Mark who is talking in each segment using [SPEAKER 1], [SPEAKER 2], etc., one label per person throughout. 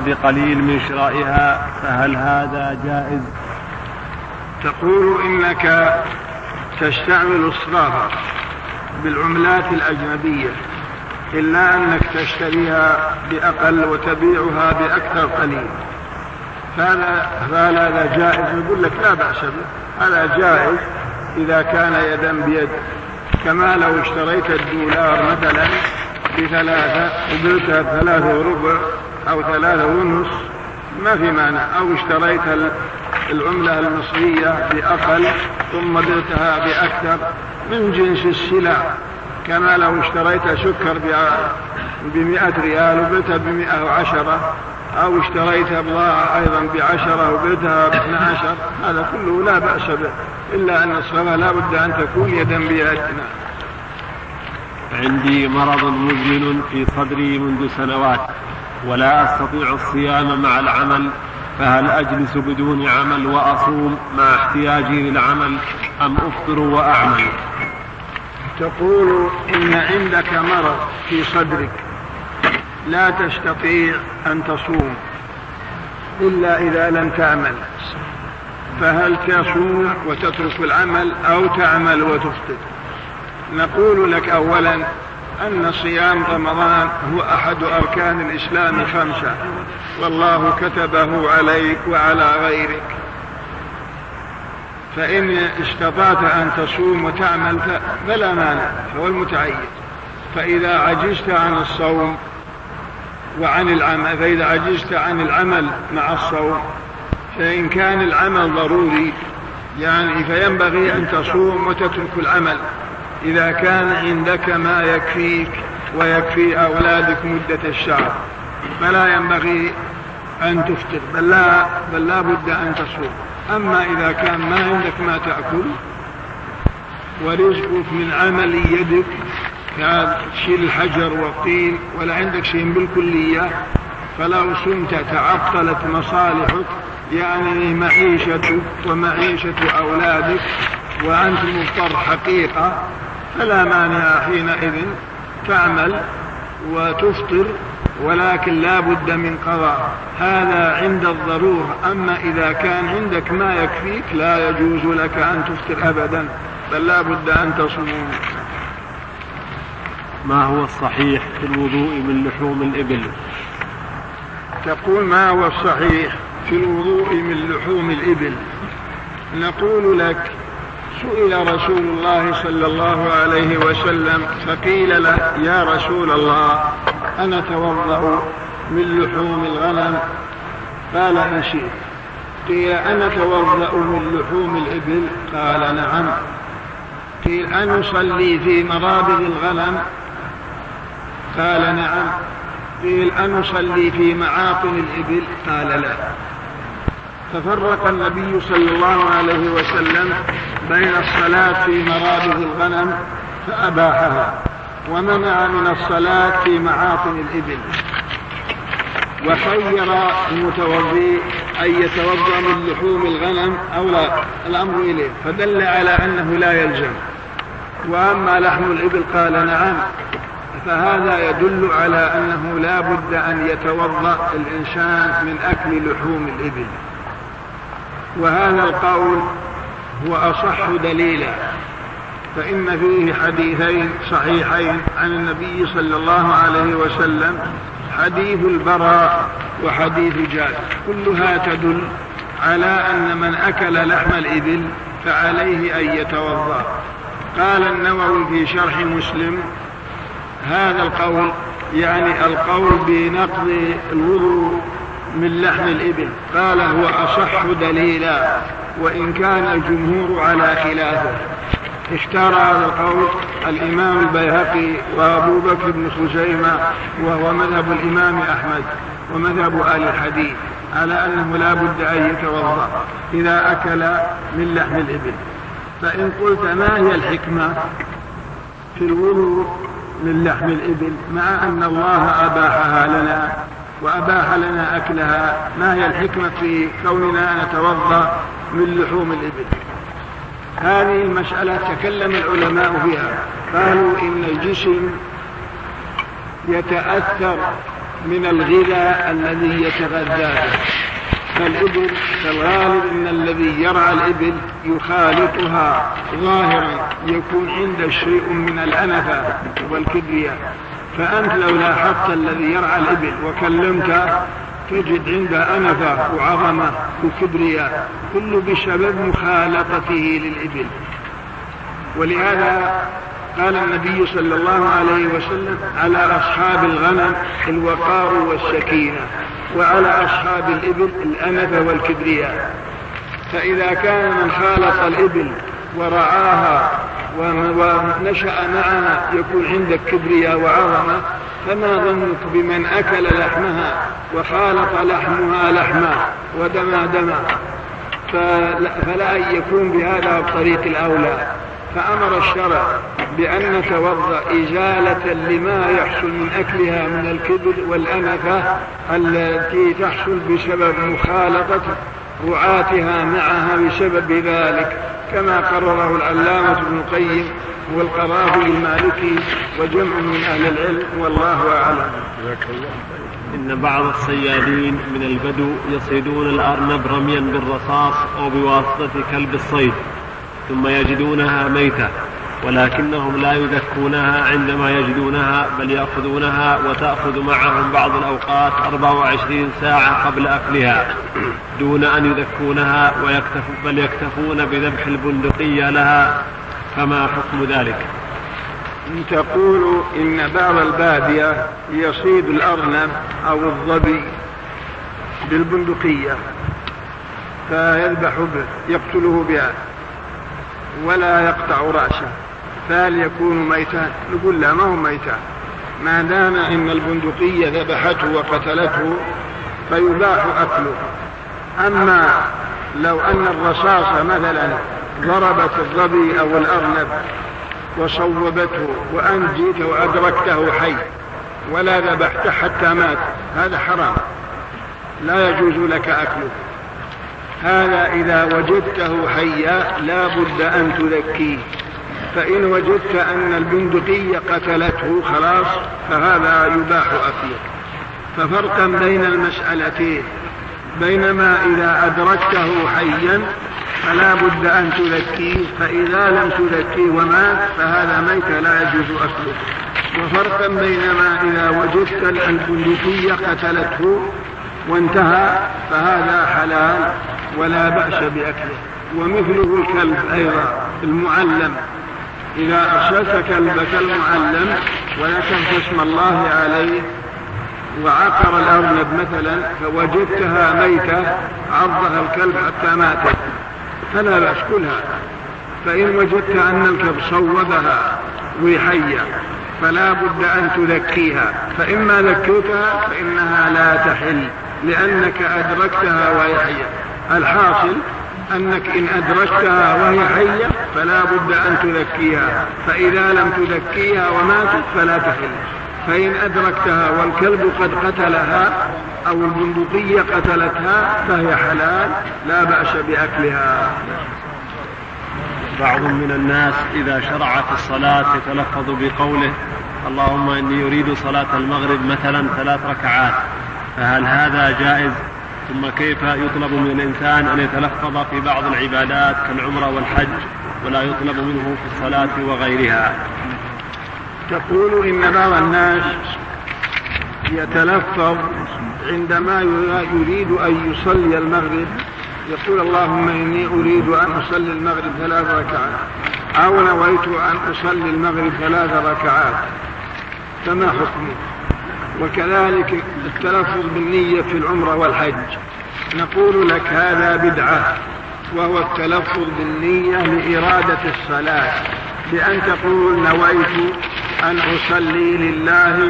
[SPEAKER 1] بقليل من شرائها، فهل هذا جائز؟
[SPEAKER 2] تقول إنك تستعمل الصرافة بالعملات الأجنبية إلا أنك تشتريها بأقل وتبيعها بأكثر قليل، فهل هذا جائز؟ نقول لك لا بأس به، هذا جائز إذا كان يدا بيد، كما لو اشتريت الدولار مثلا ب3 وبعتها ب3.25 أو 3.5 ما في مانع، أو اشتريت العملة المصرية بأقل ثم بعتها بأكثر من جنس السلع، كما لو اشتريت سكر ب100 ريال وبعتها ب110، أو اشتريت بضاعة أيضا ب10 وبعتها ب12، هذا كله لا بأس به، إلا أن الصلاة لا بد أن تكون يدا بيد.
[SPEAKER 1] عندي مرض مزمن في صدري منذ سنوات ولا أستطيع الصيام مع العمل، فهل أجلس بدون عمل وأصوم مع احتياجي للعمل أم أفطر وأعمل؟
[SPEAKER 2] تقول إن عندك مرض في صدرك لا تستطيع أن تصوم إلا إذا لم تعمل، فهل تصوم وتترك العمل أو تعمل وتفطر؟ نقول لك أولا أن صيام رمضان هو أحد أركان الإسلام 5، والله كتبه عليك وعلى غيرك، فإن استطعت أن تصوم وتعمل فلا مانع، هو المتعين. فإذا عجزت عن الصوم وعن العمل، فإذا عجزت عن العمل مع الصوم، فإن كان العمل ضروري يعني فينبغي أن تصوم وتترك العمل إذا كان عندك ما يكفيك ويكفي أولادك مدة الشهر، فلا ينبغي أن تفطر، بل لا بد أن تصوم. أما إذا كان ما عندك ما تأكل ورزقك من عمل يدك كشيل الحجر والطين ولا عندك شيء بالكلية، فلو صمت تعطلت مصالحك، يعني معيشتك ومعيشة أولادك وأنت مضطر حقيقة، فلا مانع حينئذ تعمل وتفطر، ولكن لا بد من قضاء، هذا عند الضرورة. أما إذا كان عندك ما يكفيك لا يجوز لك أن تفطر أبدا، بل لا بد أن تصوم.
[SPEAKER 1] ما هو الصحيح في الوضوء من لحوم الإبل؟
[SPEAKER 2] تقول ما هو الصحيح في الوضوء من لحوم الإبل؟ نقول لك سئل رسول الله صلى الله عليه وسلم فقيل له يا رسول الله أنا أتوضأ من لحوم الغنم؟ قال إن شئت. قيل أنا أتوضأ من لحوم الإبل؟ قال نعم. قيل أن نصلي في مرابض الغنم؟ قال نعم. قيل أن نصلي في معاطن الإبل؟ قال لا. ففرق النبي صلى الله عليه وسلم بين الصلاة في مرابض الغنم فأباحها، ومنع من الصلاة في معاطن الإبل، وخير المتوضي أن يتوضأ من لحوم الغنم أو لا، الأمر إليه، فدل على أنه لا يلزم. وأما لحم الإبل قال نعم، فهذا يدل على أنه لا بد أن يتوضأ الإنسان من أكل لحوم الإبل، وهذا القول هو أصح دليلا، فإن فيه حديثين صحيحين عن النبي صلى الله عليه وسلم، حديث البراء وحديث جابر، كلها تدل على أن من أكل لحم الإبل فعليه أن يتوضأ. قال النووي في شرح مسلم هذا القول يعني القول بنقض الوضوء من لحم الإبل، قال هو أصح دليلا، وإن كان الجمهور على خلافه. اختار هذا القول الإمام البيهقي وأبو بكر بن خزيمة، وهو مذهب الإمام أحمد ومذهب آل الحديث، على أنه لا بد أن يتوضأ إذا أكل من لحم الإبل. فإن قلت ما هي الحكمة في الوضوء من لحم الإبل مع أن الله أباحها لنا وأباح لنا أكلها، ما هي الحكمة في كوننا نتوضأ من لحوم الإبل؟ هذه المسألة تكلم العلماء فيها، قالوا إن الجسم يتأثر من الغذاء الذي يتغذى به. فالإبل فالغالب أن الذي يرعى الإبل يخالطها ظاهرا يكون عنده شيء من الأنفة والكبرياء. فأنت لو لاحظت الذي يرعى الإبل وكلمته تجد عنده أنفة وعظمة وكبرياء، كله بسبب مخالطته للإبل. ولهذا قال النبي صلى الله عليه وسلم: على أصحاب الغنم الوقار والسكينة، وعلى أصحاب الإبل الأنفة والكبرياء. فإذا كان من خالط الإبل ورعاها ونشأ معها يكون عندك كبرياء وعظمة، فما ظنك بمن أكل لحمها وخالط لحمها لحما ودما دما؟ فلا يكون بهذا الطريق الأولى. فأمر الشرع بأن نتوضأ إزالة لما يحصل من أكلها من الكبر والأنفة التي تحصل بسبب مخالطة رعاتها معها بسبب ذلك، كما قرره العلامة ابن القيم والقرافي المالكي وجمع من أهل العلم، والله أعلم.
[SPEAKER 1] إن بعض الصيادين من البدو يصيدون الأرنب رميا بالرصاص أو بواسطة كلب الصيد، ثم يجدونها ميتة، ولكنهم لا يذكونها عندما يجدونها، بل يأخذونها وتأخذ معهم بعض الأوقات 24 ساعة قبل أكلها دون أن يذكونها، بل يكتفون بذبح البندقية لها. فما حكم ذلك؟
[SPEAKER 2] تقول إن بعض البادية يصيد الأرنب أو الظبي بالبندقية فيذبح به يقتله بها ولا يقطع رأسه، فهل يكون ميتان؟ نقول لا، ما هو ميتان، ما دام إن البندقية ذبحته وقتلته فيباح أكله. أما لو أن الرصاصة مثلا ضربت الظبي أو الأرنب وصوبته وأنت جيت وأدركته حي ولا ذبحته حتى مات، هذا حرام، لا يجوز لك أكله. هذا إذا وجدته حيا لا بد أن تذكيه، فإن وجدت أن البندقية قتلته خلاص فهذا يباح أكله. ففرقا بين المسألتين، بينما إذا أدركته حيا فلا بد أن تذكيه، فإذا لم تذكيه ومات فهذا ميت لا يجوز أكله. وفرقا بينما إذا وجدت البندقية قتلته وانتهى فهذا حلال ولا بأس بأكله. ومثله الكلب أيضا المعلم، إذا أرسلت كلبك المعلم وذكرت اسم الله عليه وعقر الأرنب مثلا فوجدتها ميتة عضها الكلب حتى ماتت فلا بأس كلها. فإن وجدت أن الكلب صوبها وحية فلا بد أن تذكيها، فإما ذكيتها فإنها لا تحل لأنك أدركتها وهي حية. الحاصل أنك إن أدركتها وهي حية فلا بد أن تذكيها، فإذا لم تذكيها وماتت فلا تحل. فإن أدركتها والكلب قد قتلها أو البندقية قتلتها فهي حلال لا بأس بأكلها.
[SPEAKER 1] بعض من الناس إذا شرع في الصلاة يتلفظ بقوله: اللهم إني أريد صلاة المغرب مثلا 3 ركعات، فهل هذا جائز؟ ثم كيف يطلب من الإنسان أن يتلفظ في بعض العبادات كالعمرة والحج ولا يطلب منه في الصلاة وغيرها؟
[SPEAKER 2] تقول إن بعض الناس يتلفظ عندما يريد أن يصلي المغرب، يقول: اللهم إني أريد أن أصلي المغرب 3 ركعات، أو نويت أن أصلي المغرب 3 ركعات، فما حكمه؟ وكذلك التلفظ بالنية في العمرة والحج، نقول لك هذا بدعة، وهو التلفظ بالنية لإرادة الصلاة، بأن تقول: نويت أن أصلي لله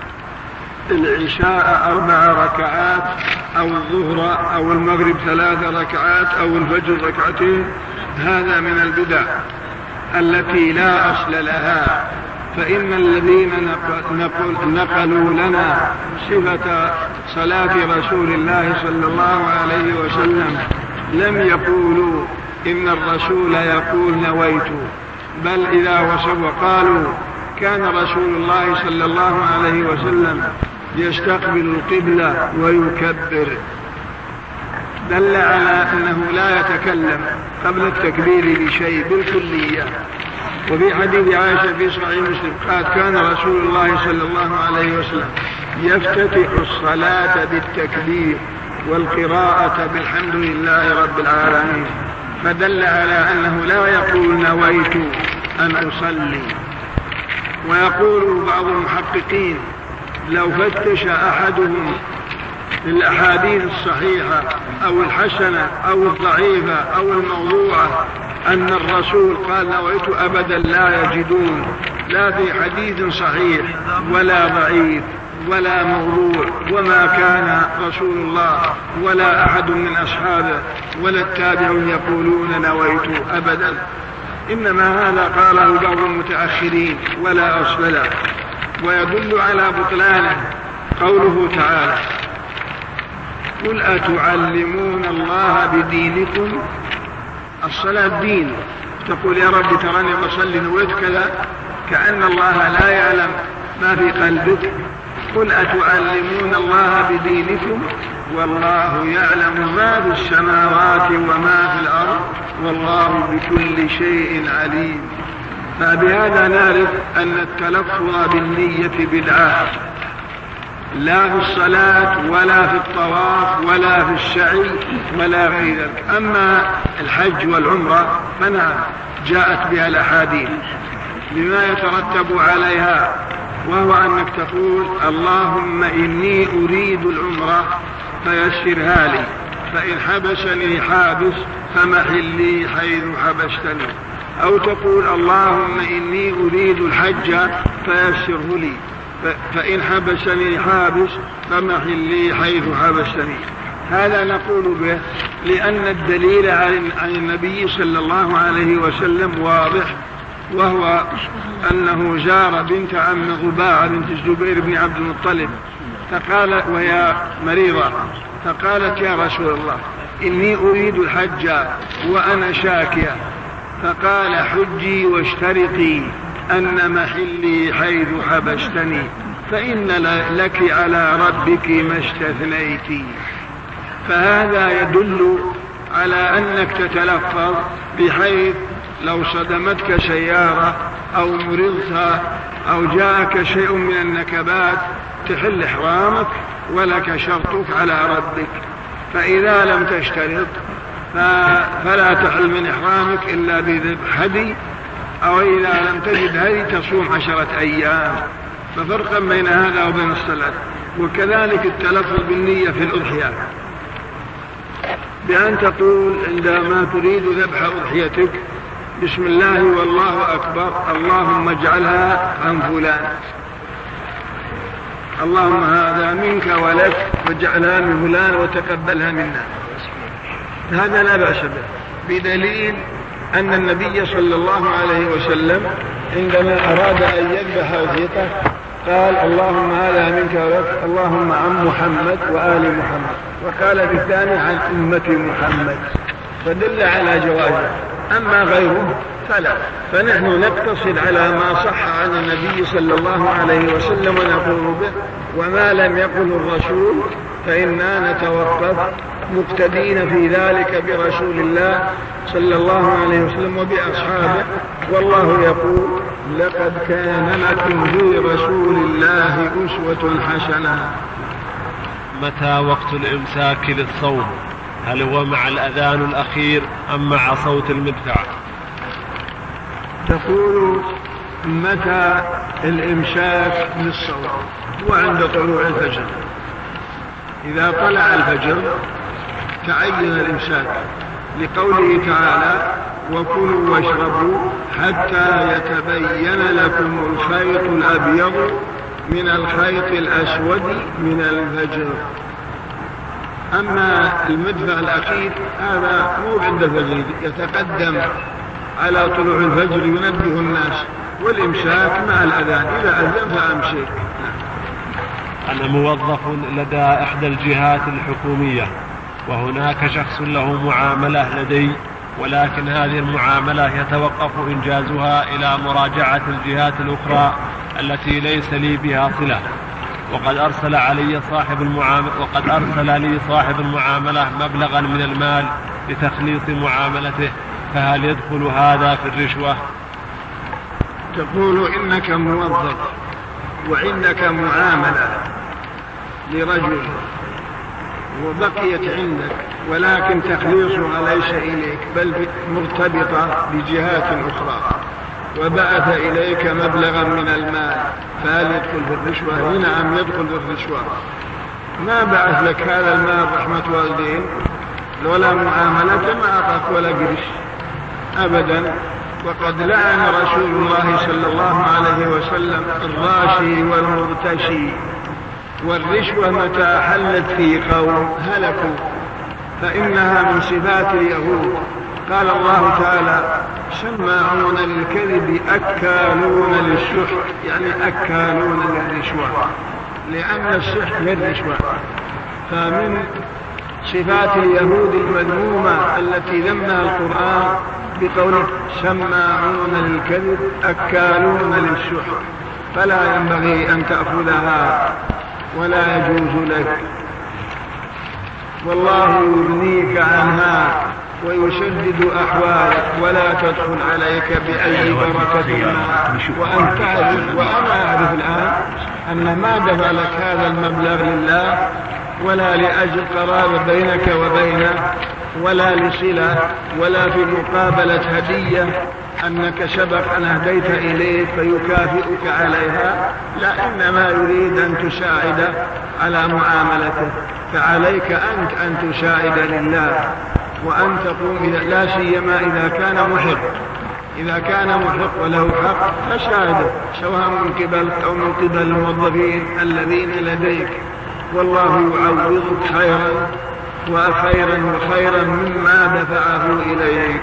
[SPEAKER 2] العشاء 4 ركعات أو الظهر أو المغرب 3 ركعات أو الفجر 2 ركعات. هذا من البدع التي لا أصل لها. فإن الذين نقلوا لنا صفة صلاة رسول الله صلى الله عليه وسلم لم يقولوا إن الرسول يقول نويت، بل إذا وصفوا قالوا: كان رسول الله صلى الله عليه وسلم يستقبل القبلة ويكبر، دل على أنه لا يتكلم قبل التكبير بشيء بالكلية. وفي حديث عائشة في صحيح مسلم قال كان رسول الله صلى الله عليه وسلم يفتتح الصلاة بالتكبير والقراءة بالحمد لله رب العالمين، فدل على أنه لا يقول نويت أن أصلي. ويقول بعض المحققين لو فتش أحدهم الأحاديث الصحيحة أو الحسنة أو الضعيفة أو الموضوعة أن الرسول قال نويت أبدا لا يجدون، لا في حديث صحيح ولا ضعيف ولا موضوع، وما كان رسول الله ولا أحد من أصحابه ولا التابعون يقولون نويت أبدا، إنما هذا قاله بعض المتأخرين ولا أصل له. ويدل على بطلانه قوله تعالى قل أتعلمون الله بدينكم. الصلاة دين، تقول يا رب تراني بصلي نويت كذا، كأن الله لا يعلم ما في قلبك. قل أتعلمون الله بدينكم والله يعلم ما في السماوات وما في الأرض والله بكل شيء عليم. فبهذا نعرف أن التلفظ بالنية بدعة، لا في الصلاة ولا في الطواف ولا في السعي ولا غير ذلك. أما الحج والعمرة فنعم جاءت بها الأحاديث لما يترتب عليها، وهو أنك تقول اللهم إني أريد العمرة فيسرها لي، فإن حبسني حابس فمحلي حيث حبستني. أو تقول اللهم إني أريد الحج فيسره لي، فإن حبسني حابس فمحلي حيث حبستني. هذا نقول به لأن الدليل عن النبي صلى الله عليه وسلم واضح، وهو أنه زار بنت عم غباعة بنت الزبير بن عبد المطلب فقال وهي مريضة، فقالت يا رسول الله إني أريد الحج وأنا شاكية، فقال حجي واشترطي أن محلي حيث حبستني فإن لك على ربك ما استثنيت. فهذا يدل على أنك تتلفظ بحيث لو صدمتك سيارة أو مرضت أو جاءك شيء من النكبات تحل إحرامك ولك شرطك على ربك. فإذا لم تشترط فلا تحل من إحرامك إلا بذبح هدي، أو إذا لم تجد هدي تصوم 10 أيام. ففرقا بين هذا وبين الصلاة. وكذلك التلفظ بالنية في الأضحية، بأن تقول عندما تريد ذبح أضحيتك بسم الله والله أكبر اللهم اجعلها عن فلان، اللهم هذا منك ولك واجعلها من فلان وتقبلها منا. هذا لا بأس به، بدليل أن النبي صلى الله عليه وسلم عندما أراد أن يذبح أضحيته قال اللهم هذا منك ولك اللهم عن محمد وآل محمد، وقال بالثاني عن أمة محمد، فدل على جوازه. أما غيره فلا. فنحن نقتصر على ما صح عن النبي صلى الله عليه وسلم ونقول به، وما لم يقل الرسول فإننا نتوقف مقتدين في ذلك برسول الله صلى الله عليه وسلم وبأصحابه. والله يقول لقد كان لكم في رسول الله أسوة حسنة.
[SPEAKER 1] متى وقت الإمساك للصوم؟ هل هو مع الأذان الأخير أم مع صوت المدفع؟
[SPEAKER 2] تقول متى الإمساك للصوم؟ وعند طلوع الفجر. إذا طلع الفجر تعين الإمساك، لقوله تعالى وكلوا واشربوا حتى يتبين لكم الخيط الأبيض من الخيط الأسود من الفجر. أما المدفع الأخير هذا مو عند الفجر، يتقدم على طلوع الفجر ينبه الناس، والإمساك مع الأذان، إذا أذن فأمسك.
[SPEAKER 1] أنا موظف لدى إحدى الجهات الحكومية، وهناك شخص له معاملة لدي، ولكن هذه المعاملة يتوقف إنجازها إلى مراجعة الجهات الأخرى التي ليس لي بها صلة، وقد أرسل لي صاحب المعاملة مبلغا من المال لتخليص معاملته، فهل يدخل هذا في الرشوة؟
[SPEAKER 2] تقول إنك موظف وعندك معاملة لرجل وبقيت عندك، ولكن تخليصها ليس إليك بل مرتبطة بجهات أخرى، وبعث إليك مبلغا من المال، فهل يدخل في الرشوة؟ نعم يدخل في الرشوة. ما بعث لك هذا المال رحمة والدين ولا معاملة، ما أعطاك ولا قرش أبدا. وقد لعن رسول الله صلى الله عليه وسلم الراشي والمرتشي، والرشوة متى حلت في قوم هلكوا، فإنها من صفات اليهود. قال الله تعالى: سماعون للكذب أكالون للسحت، يعني أكالون للرشوة، لأن السحت هي الرشوة. فمن صفات اليهود المذمومة التي ذمها القرآن بقوله سماعون للكذب أكالون للسحت، فلا ينبغي أن تأخذها ولا يجوز لك، والله يغنيك عنها ويشدد أحوالك ولا تدخل عليك بأي بركة. وأنا أعرف الآن أن ما دفع لك هذا المبلغ لله ولا لأجل قرابة بينك وبينه ولا لصلة ولا في مقابلة هدية أنك سبق أن أهديت إليه فيكافئك عليها، لا، إنما يريد أن تساعد على معاملته. فعليك أنت أن تساعد لله وأن تقوم، لا سيما إذا كان محق. إذا كان محق وله حق فساعده، سواء من قبل أو من قبل الموظفين الذين لديك، والله يعوضك خيرا وخيرا مما دفعه إليك.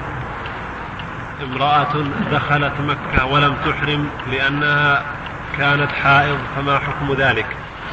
[SPEAKER 1] امرأة دخلت مكة ولم تحرم لأنها كانت حائض، فما حكم ذلك؟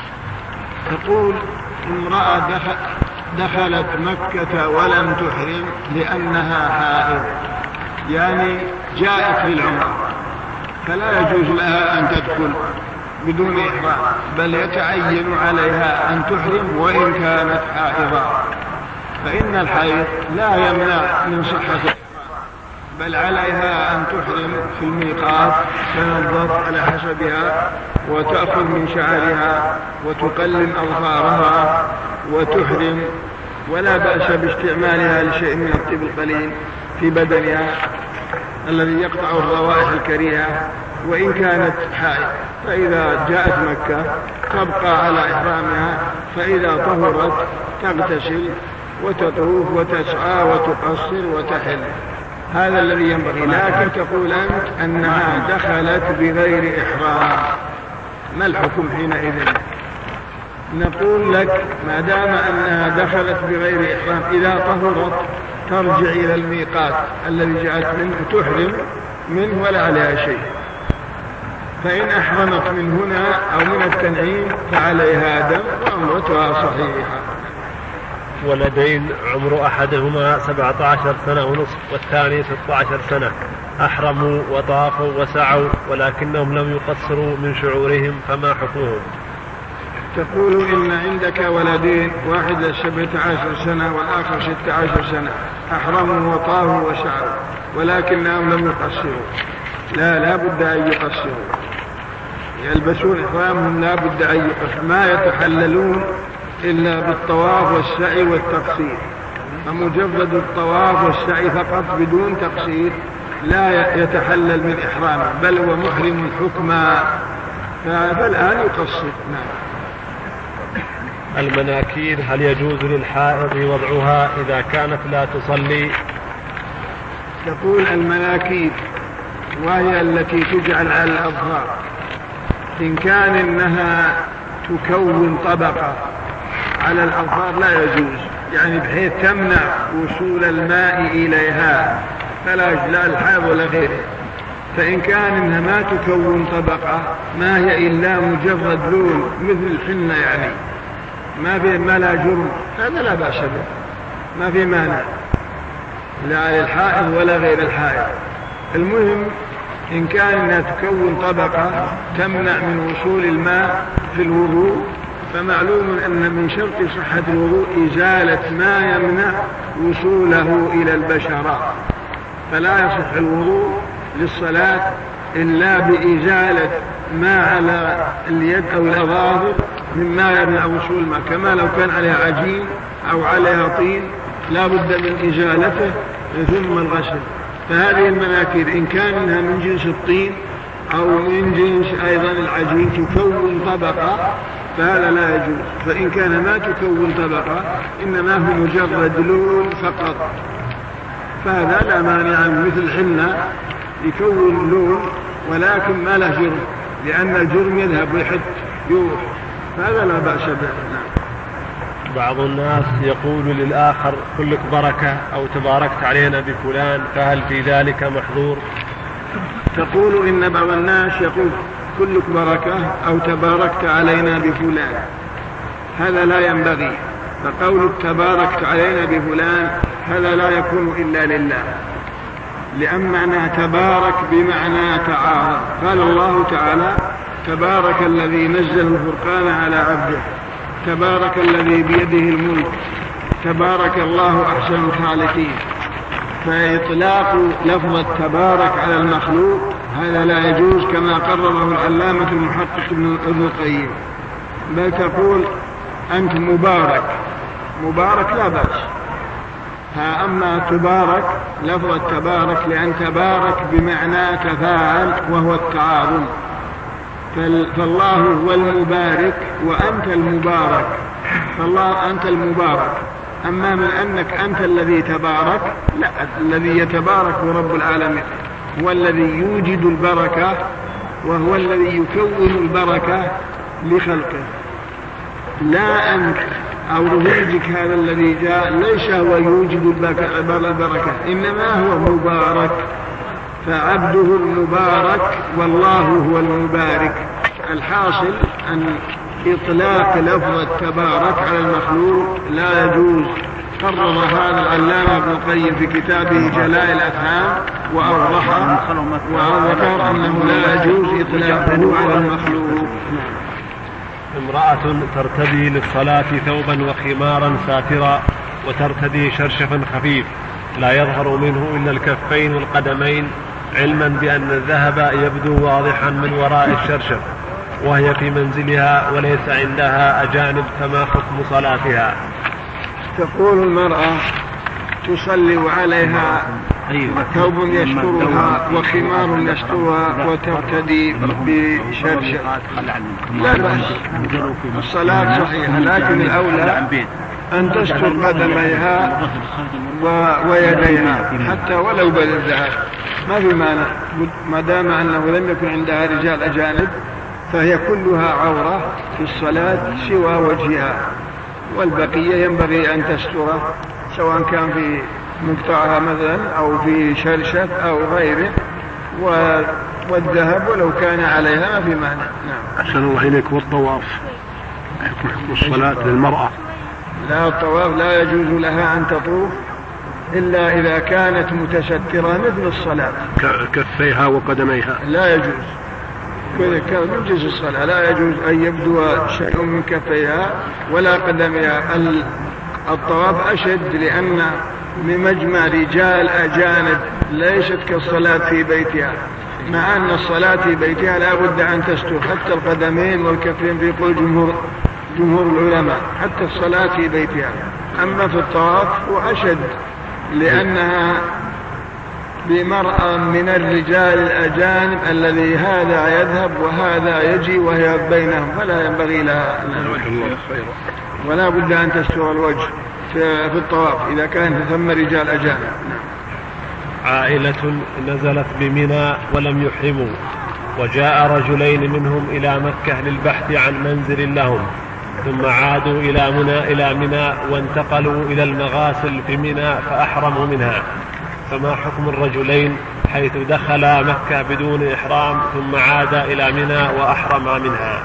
[SPEAKER 2] تقول امرأة دخلت مكة ولم تحرم لأنها حائض، يعني جاءت للعمرة، فلا يجوز لها أن تدخل بدون إحرام، بل يتعين عليها أن تحرم وإن كانت حائضة، فإن الحيض لا يمنع من صحة، بل عليها أن تحرم في الميقات، تنظف على حسبها وتأخذ من شعرها وتقلم أظفارها وتحرم، ولا بأس باستعمالها لشيء من الطيب القليل في بدنها الذي يقطع الروائح الكريهة وإن كانت حائض. فإذا جاءت مكة تبقى على إحرامها، فإذا طهرت تغتسل وتطوف وتسعى وتقصر وتحل، هذا الذي ينبغي. لكن تقول أنت أنها دخلت بغير إحرام، ما الحكم حينئذ؟ نقول لك ما دام أنها دخلت بغير إحرام، إذا طهرت ترجع إلى الميقات الذي جاءت منه تحرم منه ولا عليها شيء، فإن أحرمت من هنا أو من التنعيم فعليها دم وعمرتها صحيحة.
[SPEAKER 1] ولدين عمر أحدهما 17 سنة ونصف والثاني 16 سنة، أحرموا وطافوا وسعوا ولكنهم لم يقصروا من شعورهم، فما حكمهم؟
[SPEAKER 2] تقول إن عندك ولدين، واحد 17 سنة والآخر 16 سنة، أحرموا وطافوا وسعوا ولكنهم لم يقصروا، لا بد أن يقصروا، يلبسون إحرامهم لا بد أن يقصروا، ما يتحللون إلا بالطواف والسعي والتقصير، فمجرد الطواف والسعي فقط بدون تقصير لا يتحلل من إحرامه، بل هو محرم حكما، فالآن يقصر.
[SPEAKER 1] المناكير هل يجوز للحائض وضعها إذا كانت لا تصلي؟
[SPEAKER 2] تقول المناكير وهي التي تجعل على الأظهار، إن كان إنها تكون طبقة على الأظهار لا يجوز، يعني بحيث تمنع وصول الماء إليها فلا لا الحائض ولا غيره. فإن كان إنها ما تكون طبقة، ما هي إلا مجرد لون مثل الحنة، يعني ما لا جرم، هذا لا بأس به، ما في مانع لا للحائض ولا غير الحائض. المهم إن كان إنها تكون طبقة تمنع من وصول الماء في الوضوء فمعلوم أن من شرط صحة الوضوء إزالة ما يمنع وصوله إلى البشرة، فلا يصح الوضوء للصلاة إلا بإزالة ما على اليد أو الأظافر مما يمنع وصول الماء، كما لو كان عليها عجين أو عليها طين لا بد من إزالته ثم الغسل. فهذه المناكير إن كان منها من جنس الطين أو من جنس أيضا العجين تكون طبقة فهذا لا يجوز، فإن كان ما تكون طبقة إنما هو مجرد لون فقط فهذا لا مانع، مثل الحنة يكون لون ولكن ما له جرم، لأن الجرم يذهب ويحد يروح، فهذا لا بأس به.
[SPEAKER 1] بعض الناس يقول للآخر كلك بركة أو تباركت علينا بفلان، فهل في ذلك محظور؟
[SPEAKER 2] تقول إن بعض الناس يقول كلك بركة أو تباركت علينا بفلان، هذا لا ينبغي، فقولك تباركت علينا بفلان هذا لا يكون إلا لله، لأن معنى تبارك بمعنى تعاظم. قال الله تعالى تبارك الذي نزل الفرقان على عبده، تبارك الذي بيده الملك، تبارك الله أحسن الخالقين. فإطلاق لفظ تبارك على المخلوق هذا لا يجوز كما قرره العلامة المحقق ابن القيم، بل تقول أنت مبارك، مبارك لا بأس. أما تبارك لفظ التبارك لأن تبارك بمعنى تفاعل وهو التعاظم، فالله هو المبارك وأنت المبارك، فالله أنت المبارك. أما من أنك أنت الذي تبارك لا، الذي يتبارك هو رب العالمين، هو الذي يوجد البركة وهو الذي يكون البركة لخلقه، لا أنت أو رفيقك هذا الذي جاء ليس هو يوجد البركة، إنما هو مبارك، فعبده المبارك والله هو المبارك. الحاصل أن إطلاق لفظ التبارك على المخلوق لا يجوز، قرر هذا العلامة ابن القيم في كتابه جلاء الأفهام وأوضحه وذكر أنه لا يجوز إطلاقه على المخلوق.
[SPEAKER 1] امرأة ترتدي للصلاة ثوبا وخمارا ساترا وترتدي شرشفا خفيف لا يظهر منه إلا الكفين والقدمين، علما بأن الذهب يبدو واضحا من وراء الشرشف، وهي في منزلها وليس عندها أجانب، فما حكم صلاتها؟
[SPEAKER 2] تقول المرأة تصلي وعليها ثوب يسترها وخمار يسترها وترتدي بشرشف لا بأس، الصلاة صحيحة، لكن الأولى أن تستر قدميها ويديها حتى ولو بالذهب، ما في مانع، ما دام أنه لم يكن عندها رجال أجانب فهي كلها عورة في الصلاة سوى وجهها، والبقية ينبغي أن تستره سواء كان في مقطعها مثلا أو في شرشف أو غيره، والذهب ولو كان عليها ما في مانع. نعم.
[SPEAKER 1] أحسن الله إليك. والطواف حكم الصلاة للمرأة؟
[SPEAKER 2] لا، الطواف لا يجوز لها أن تطوف إلا إذا كانت متسترة مثل الصلاة،
[SPEAKER 1] كفيها وقدميها لا يجوز،
[SPEAKER 2] كان من جنس الصلاة لا يجوز أن يبدو شيء من كفيها ولا قدمها. الطواف أشد لأن بمجمع رجال أجانب ليست كالصلاة في بيتها، مع أن الصلاة في بيتها لا بد أن تستر حتى القدمين والكفين في قول جمهور العلماء، حتى الصلاة في بيتها. أما في الطواف هو أشد لأنها بمرأة من الرجال الأجانب الذي هذا يذهب وهذا يجي وهي بينهم، فلا ينبغي لها ولا بد أن تستر الوجه في الطواف إذا كان ثم رجال أجانب.
[SPEAKER 1] عائلة نزلت بمنى ولم يحرموا، وجاء رجلين منهم إلى مكة للبحث عن منزل لهم، ثم عادوا إلى منى وانتقلوا إلى المغاسل في منى فأحرموا منها، فما حكم الرجلين حيث دخلا مكة بدون إحرام ثم عاد إلى منى وأحرم منها؟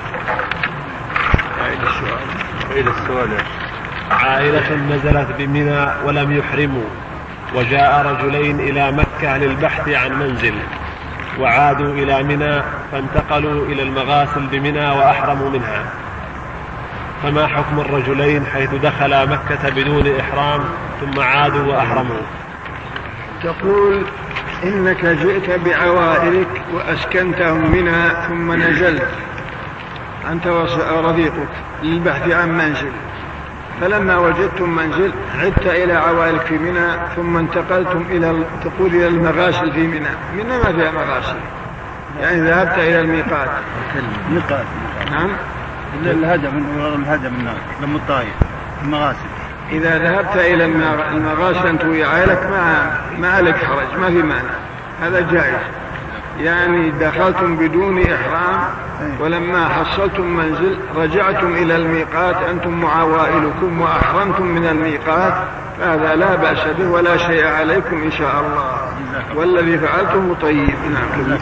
[SPEAKER 1] عائلة نزلت بمنى ولم يحرموا، وجاء رجلين إلى مكة للبحث عن منزل، وعادوا إلى منى فانتقلوا إلى المغاسل بمنى وأحرموا منها، فما حكم الرجلين حيث دخلا مكة بدون إحرام ثم عادوا وأحرموا؟
[SPEAKER 2] تقول إنك جئت بعوائلك وأسكنتهم منى ثم نزلت أنت ورفيقك للبحث عن منزل، فلما وجدتم منزل عدت إلى عوائلك في منى ثم انتقلتم إلى المغاسل في منى. منى ما فيها مغاسل، يعني ذهبت إلى الميقات. نعم،
[SPEAKER 3] الهدم لما الطائف المغاسل.
[SPEAKER 2] إذا ذهبت إلى المغاسل أنت وعائلك ما عليك حرج، ما في معنى، هذا جائز. يعني دخلتم بدون إحرام ولما حصلتم منزل رجعتم إلى الميقات أنتم وعوائلكم وأحرمتم من الميقات، فهذا لا بأس به ولا شيء عليكم إن شاء الله، والذي فعلته طيب. نعم.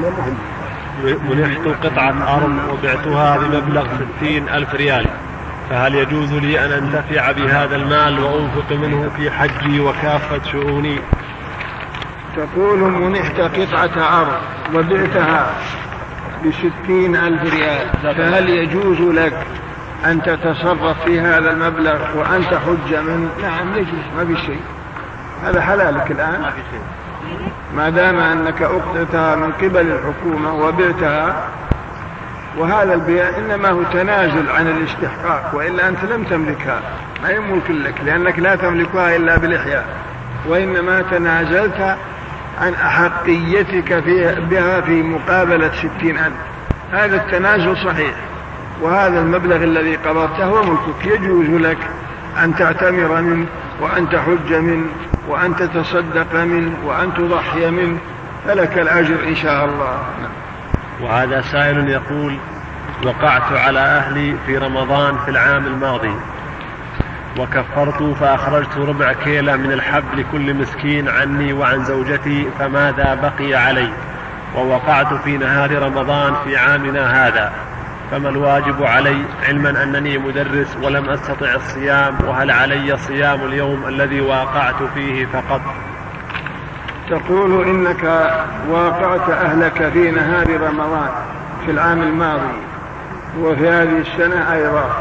[SPEAKER 1] منحت قطعة أرض وبعتها بمبلغ 60,000 ريال، فهل يجوز لي أن أنتفع بهذا المال وأنفق منه في حجي وكافة شؤوني؟
[SPEAKER 2] تقول منحت قطعة أرض وبعتها ب60,000 ريال، فهل يجوز لك أن تتصرف في هذا المبلغ وأن تحج منه؟ نعم يجوز، ما في شيء، هذا حلالك الآن ما دام أنك أخذتها من قبل الحكومة وبعتها. وهذا البيع إنما هو تنازل عن الاستحقاق، وإلا أنت لم تملكها، ما يملك لك لأنك لا تملكها إلا بالإحياء، وإنما تنازلت عن أحقيتك بها في مقابلة 60,000. هذا التنازل صحيح، وهذا المبلغ الذي قبضته هو ملكك، يجوز لك أن تعتمر منه وأن تحج منه وأن تتصدق منه وأن تضحي منه، فلك الأجر إن شاء الله.
[SPEAKER 1] وهذا سائل يقول: وقعت على أهلي في رمضان في العام الماضي وكفرت فأخرجت 4 كيلة من الحب لكل مسكين عني وعن زوجتي، فماذا بقي علي؟ ووقعت في نهار رمضان في عامنا هذا، فما الواجب علي، علما أنني مدرس ولم أستطع الصيام؟ وهل علي صيام اليوم الذي واقعت فيه فقط؟
[SPEAKER 2] تقول إنك واقعت أهلك في نهار رمضان في العام الماضي وفي هذه السنة أيضا،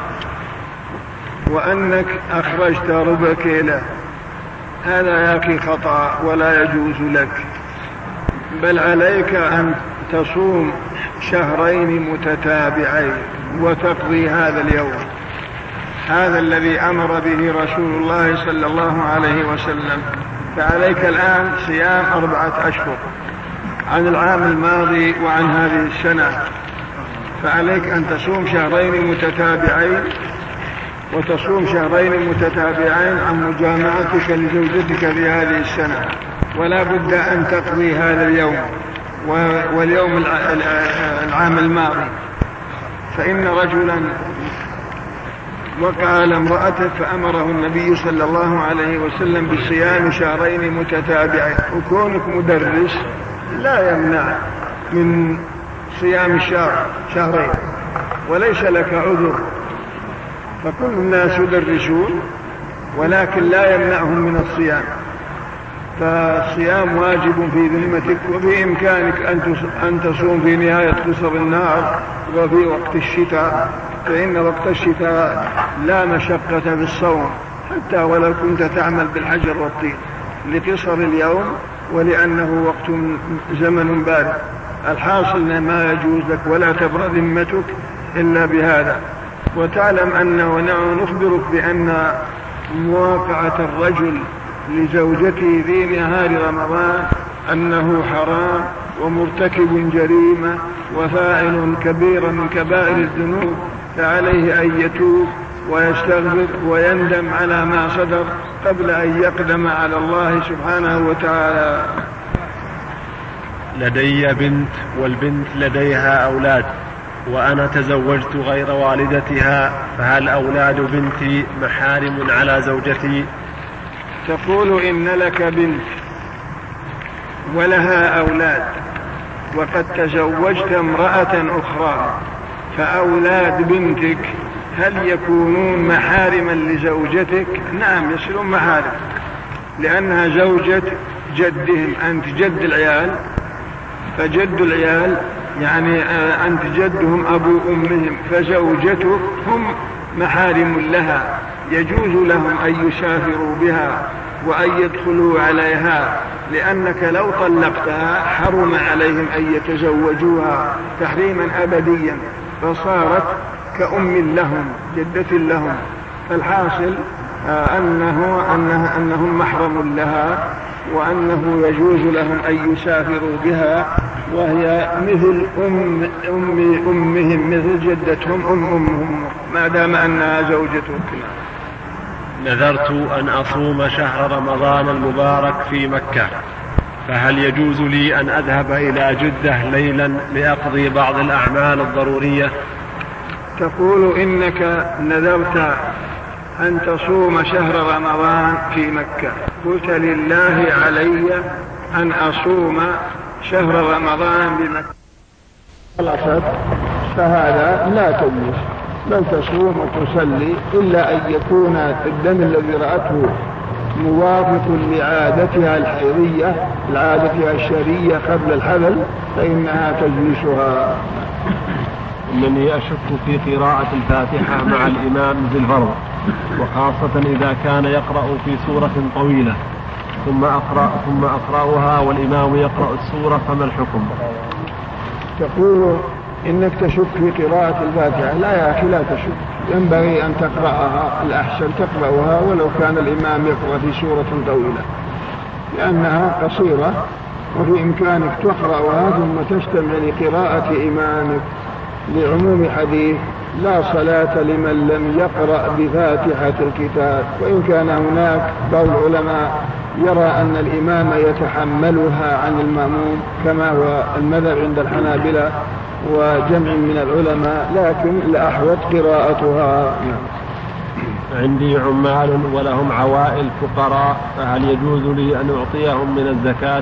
[SPEAKER 2] وأنك أخرجت 4 كيلة، هذا يا أخي خطأ ولا يجوز لك، بل عليك أن تصوم 2 متتابعين وتقضي هذا اليوم، هذا الذي أمر به رسول الله صلى الله عليه وسلم. فعليك الآن صيام 4 أشهر عن العام الماضي وعن هذه السنة، فعليك أن تصوم 2 متتابعين وتصوم 2 متتابعين عن مجامعتك لزوجتك في هذه السنة، ولا بد أن تقضي هذا اليوم واليوم العام الماضي. فإن رجلا وقع على امرأته فأمره النبي صلى الله عليه وسلم بصيام 2 متتابعين، وكونك مدرس لا يمنع من صيام 2 وليس لك عذر، فكل الناس يدرسون ولكن لا يمنعهم من الصيام، فالصيام واجب في ذمتك، وبإمكانك أن تصوم في نهاية قصر النهار وفي وقت الشتاء، فإن وقت الشتاء لا مشقة في الصوم حتى ولو كنت تعمل بالحجر والطين، لقصر اليوم ولأنه وقت زمن بارد. الحاصل ما يجوز لك ولا تبرأ ذمتك إلا بهذا. وتعلم أنه نخبرك بأن مواقعة الرجل لزوجته في نهار رمضان أنه حرام ومرتكب جريمة وفاعل كبيرا من كبائر الذنوب، فعليه أن يتوب ويستغفر ويندم على ما صدر قبل أن يقدم على الله سبحانه وتعالى.
[SPEAKER 1] لدي بنت والبنت لديها أولاد، وأنا تزوجت غير والدتها، فهل أولاد بنتي محارم على زوجتي؟
[SPEAKER 2] تقول إن لك بنت ولها أولاد وقد تزوجت امرأة أخرى، فأولاد بنتك هل يكونون محارما لزوجتك؟ نعم يصيرون محارم، لأنها زوجة جدهم، أنت جد العيال، فجد العيال يعني أنت جدهم أبو أمهم، فزوجتك هم محارم لها، يجوز لهم أن يسافروا بها وأن يدخلوا عليها، لأنك لو طلقتها حرم عليهم أن يتزوجوها تحريما أبديا، فصارت كأم لهم جدة لهم. فالحاصل أنهم محرم لها، وأنه يجوز لهم أن يسافروا بها، وهي مثل أمهم، مثل جدتهم أمهم، ما دام أنها زوجتهم.
[SPEAKER 1] نذرت أن أصوم شهر رمضان المبارك في مكة، فهل يجوز لي أن أذهب إلى جدة ليلا لأقضي بعض الأعمال الضرورية؟
[SPEAKER 2] تقول إنك نذرت أن تصوم شهر رمضان في مكة، قلت لله علي أن أصوم شهر رمضان بمكة، خلصت، فهذا لا تجلس، بل تصوم وتصلي، إلا أن يكون الدم الذي رأته موافق لعادتها الحيضية، لعادتها الشرعية قبل الحمل، فإنها تجلسها.
[SPEAKER 1] إنني أشك في قراءة الفاتحة مع الإمام في الفرض، وخاصة إذا كان يقرأ في سورة طويلة ثم أقرأها والإمام يقرأ السورة، فما الحكم؟
[SPEAKER 2] تقول إنك تشك في قراءة الفاتحة، لا يا أخي لا تشك، ينبغي أن تقرأها، الأحسن تقرأها ولو كان الإمام يقرأ في سورة طويلة، لأنها قصيرة وفي إمكانك تقرأها ثم تستمع لقراءة إمامك، لعموم حديث لا صلاة لمن لم يقرأ بفاتحة الكتاب. وإن كان هناك بعض العلماء يرى أن الإمام يتحملها عن المأموم كما هو المذهب عند الحنابلة وجمع من العلماء، لكن الأحوط قراءتها.
[SPEAKER 1] عندي عمال ولهم عوائل فقراء، فهل يجوز لي أن أعطيهم من الزكاة؟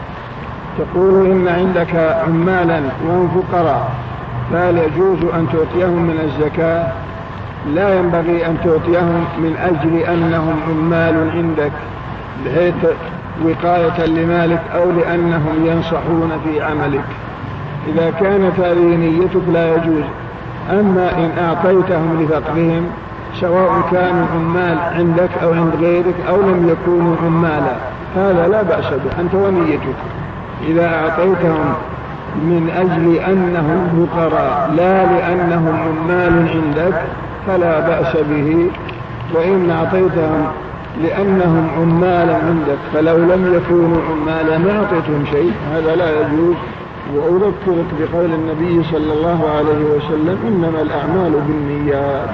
[SPEAKER 2] تقول إن عندك عمالا وهم فقراء، فهل يجوز أن تعطيهم من الزكاة؟ لا ينبغي أن تعطيهم من أجل أنهم عمال عندك بحيث وقاية لمالك أو لأنهم ينصحون في عملك، إذا كانت هذه نيتك لا يجوز. أما إن أعطيتهم لفقرهم سواء كانوا عمال عندك أو عند غيرك أو لم يكونوا عمالا، هذا لا بأس به، أنت ونيتك. إذا أعطيتهم من أجل أنهم فقراء لا لأنهم عمال عندك فلا بأس به، وإن أعطيتهم لأنهم عمالا عندك فلو لم يكونوا عمالا ما أعطيتهم شيء، هذا لا يجوز. وأذكرك بقول النبي صلى الله عليه وسلم إنما الأعمال بالنيات.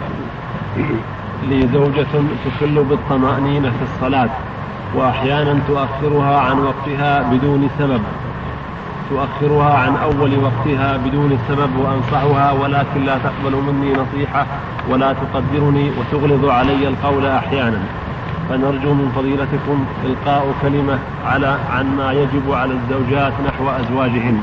[SPEAKER 1] لي زوجة تخل بالطمأنينة في الصلاة، وأحيانا تؤخرها عن وقتها بدون سبب، تؤخرها عن أول وقتها بدون سبب، وأنصحها ولكن لا تقبل مني نصيحة ولا تقدرني وتغلظ علي القول أحيانا، فنرجو من فضيلتكم إلقاء كلمة عن ما يجب على الزوجات نحو أزواجهن.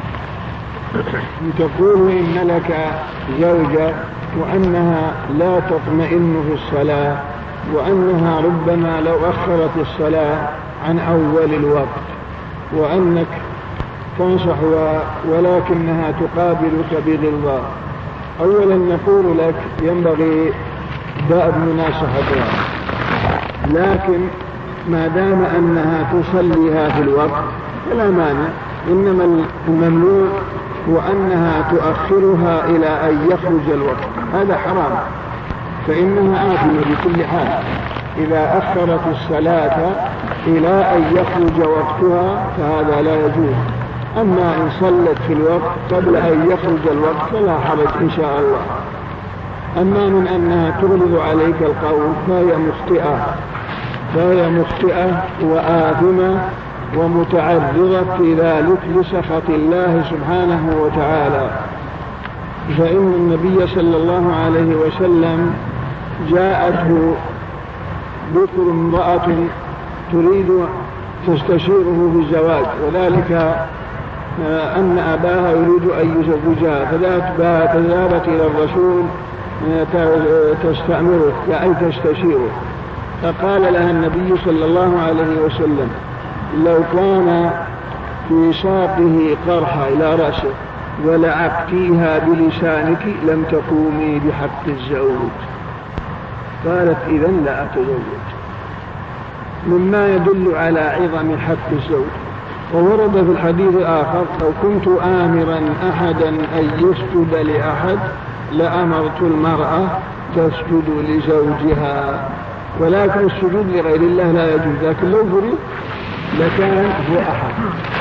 [SPEAKER 2] تقول إن لك زوجة وأنها لا تطمئن في الصلاة، وأنها ربما لو أخرت الصلاة عن أول الوقت، وأنك تنصحها ولكنها تقابلك بغلظة. أولا نقول لك ينبغي دأب مناصحتها، لكن ما دام أنها تصليها في الوقت فلا مانع، إنما الممنوع وأنها تؤخرها إلى أن يخرج الوقت، هذا حرام، فإنها آثمة بكل حال إذا أخرت الصلاة إلى أن يخرج وقتها، فهذا لا يجوز. أما إن صلت في الوقت قبل أن يخرج الوقت فلا حرج إن شاء الله. أما من أنها تغلظ عليك القول فهي مخطئة وآثمة ومتعرضة في ذلك لسخط الله سبحانه وتعالى. فإن النبي صلى الله عليه وسلم جاءته ذكر امرأة تريد تستشيره في الزواج، وذلك أن أباها يريد أن يزوجها، فذهبت إلى الرسول تستأمره أي تستشيره، فقال لها النبي صلى الله عليه وسلم لو كان في ساقه قرحة إلى رأسه ولعقتيها بلسانك لم تقومي بحق الزوج. قالت إذا لا أتزوج، مما يدل على عظم حق الزوج. وورد في الحديث الآخر: لو كنت آمرا أحدا أن يسجد لأحد لأمرت المرأة تسجد لزوجها، ولكن السجود لغير الله لا يجوز، لكن لو فرض لكان هو أحد.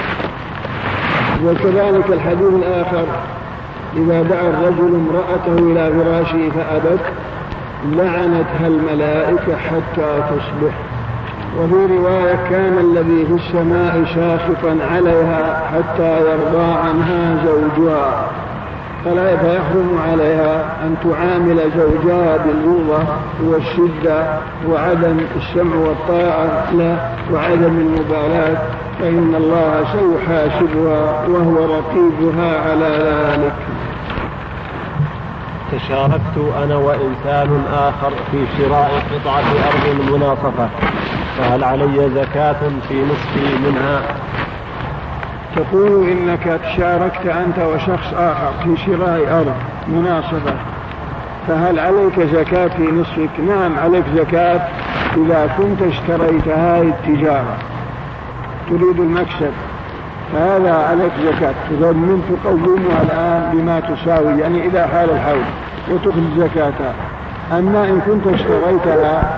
[SPEAKER 2] وكذلك الحديث الآخر: إذا دعا الرجل امرأته إلى فراشه فأبت لعنتها الملائكة حتى تصبح. وفي رواية: كان الذي في السماء ساخطا عليها حتى يرضى عنها زوجها، فلا يحرم عليها أن تعامل زوجها بالرضا والشدة وعدم السمع والطاعة له وعدم المبالاة، فإن الله سيحاسبها وهو رقيبها على ذلك.
[SPEAKER 1] تشاركت أنا وإنسان آخر في شراء قطعة أرض مناصفة، فهل علي زكاة في نصف منها؟
[SPEAKER 2] تقول إنك تشاركت أنت وشخص آخر في شراء أرض مناصفة، فهل عليك زكاة في نصفك؟ نعم عليك زكاة إذا كنت اشتريت هذه التجارة تريد المكسب، فهذا عليك زكاة. إذا من تقومها الآن بما تساوي، يعني إذا حال الحول وتخرج زكاتها. أما إن كنت اشتريتها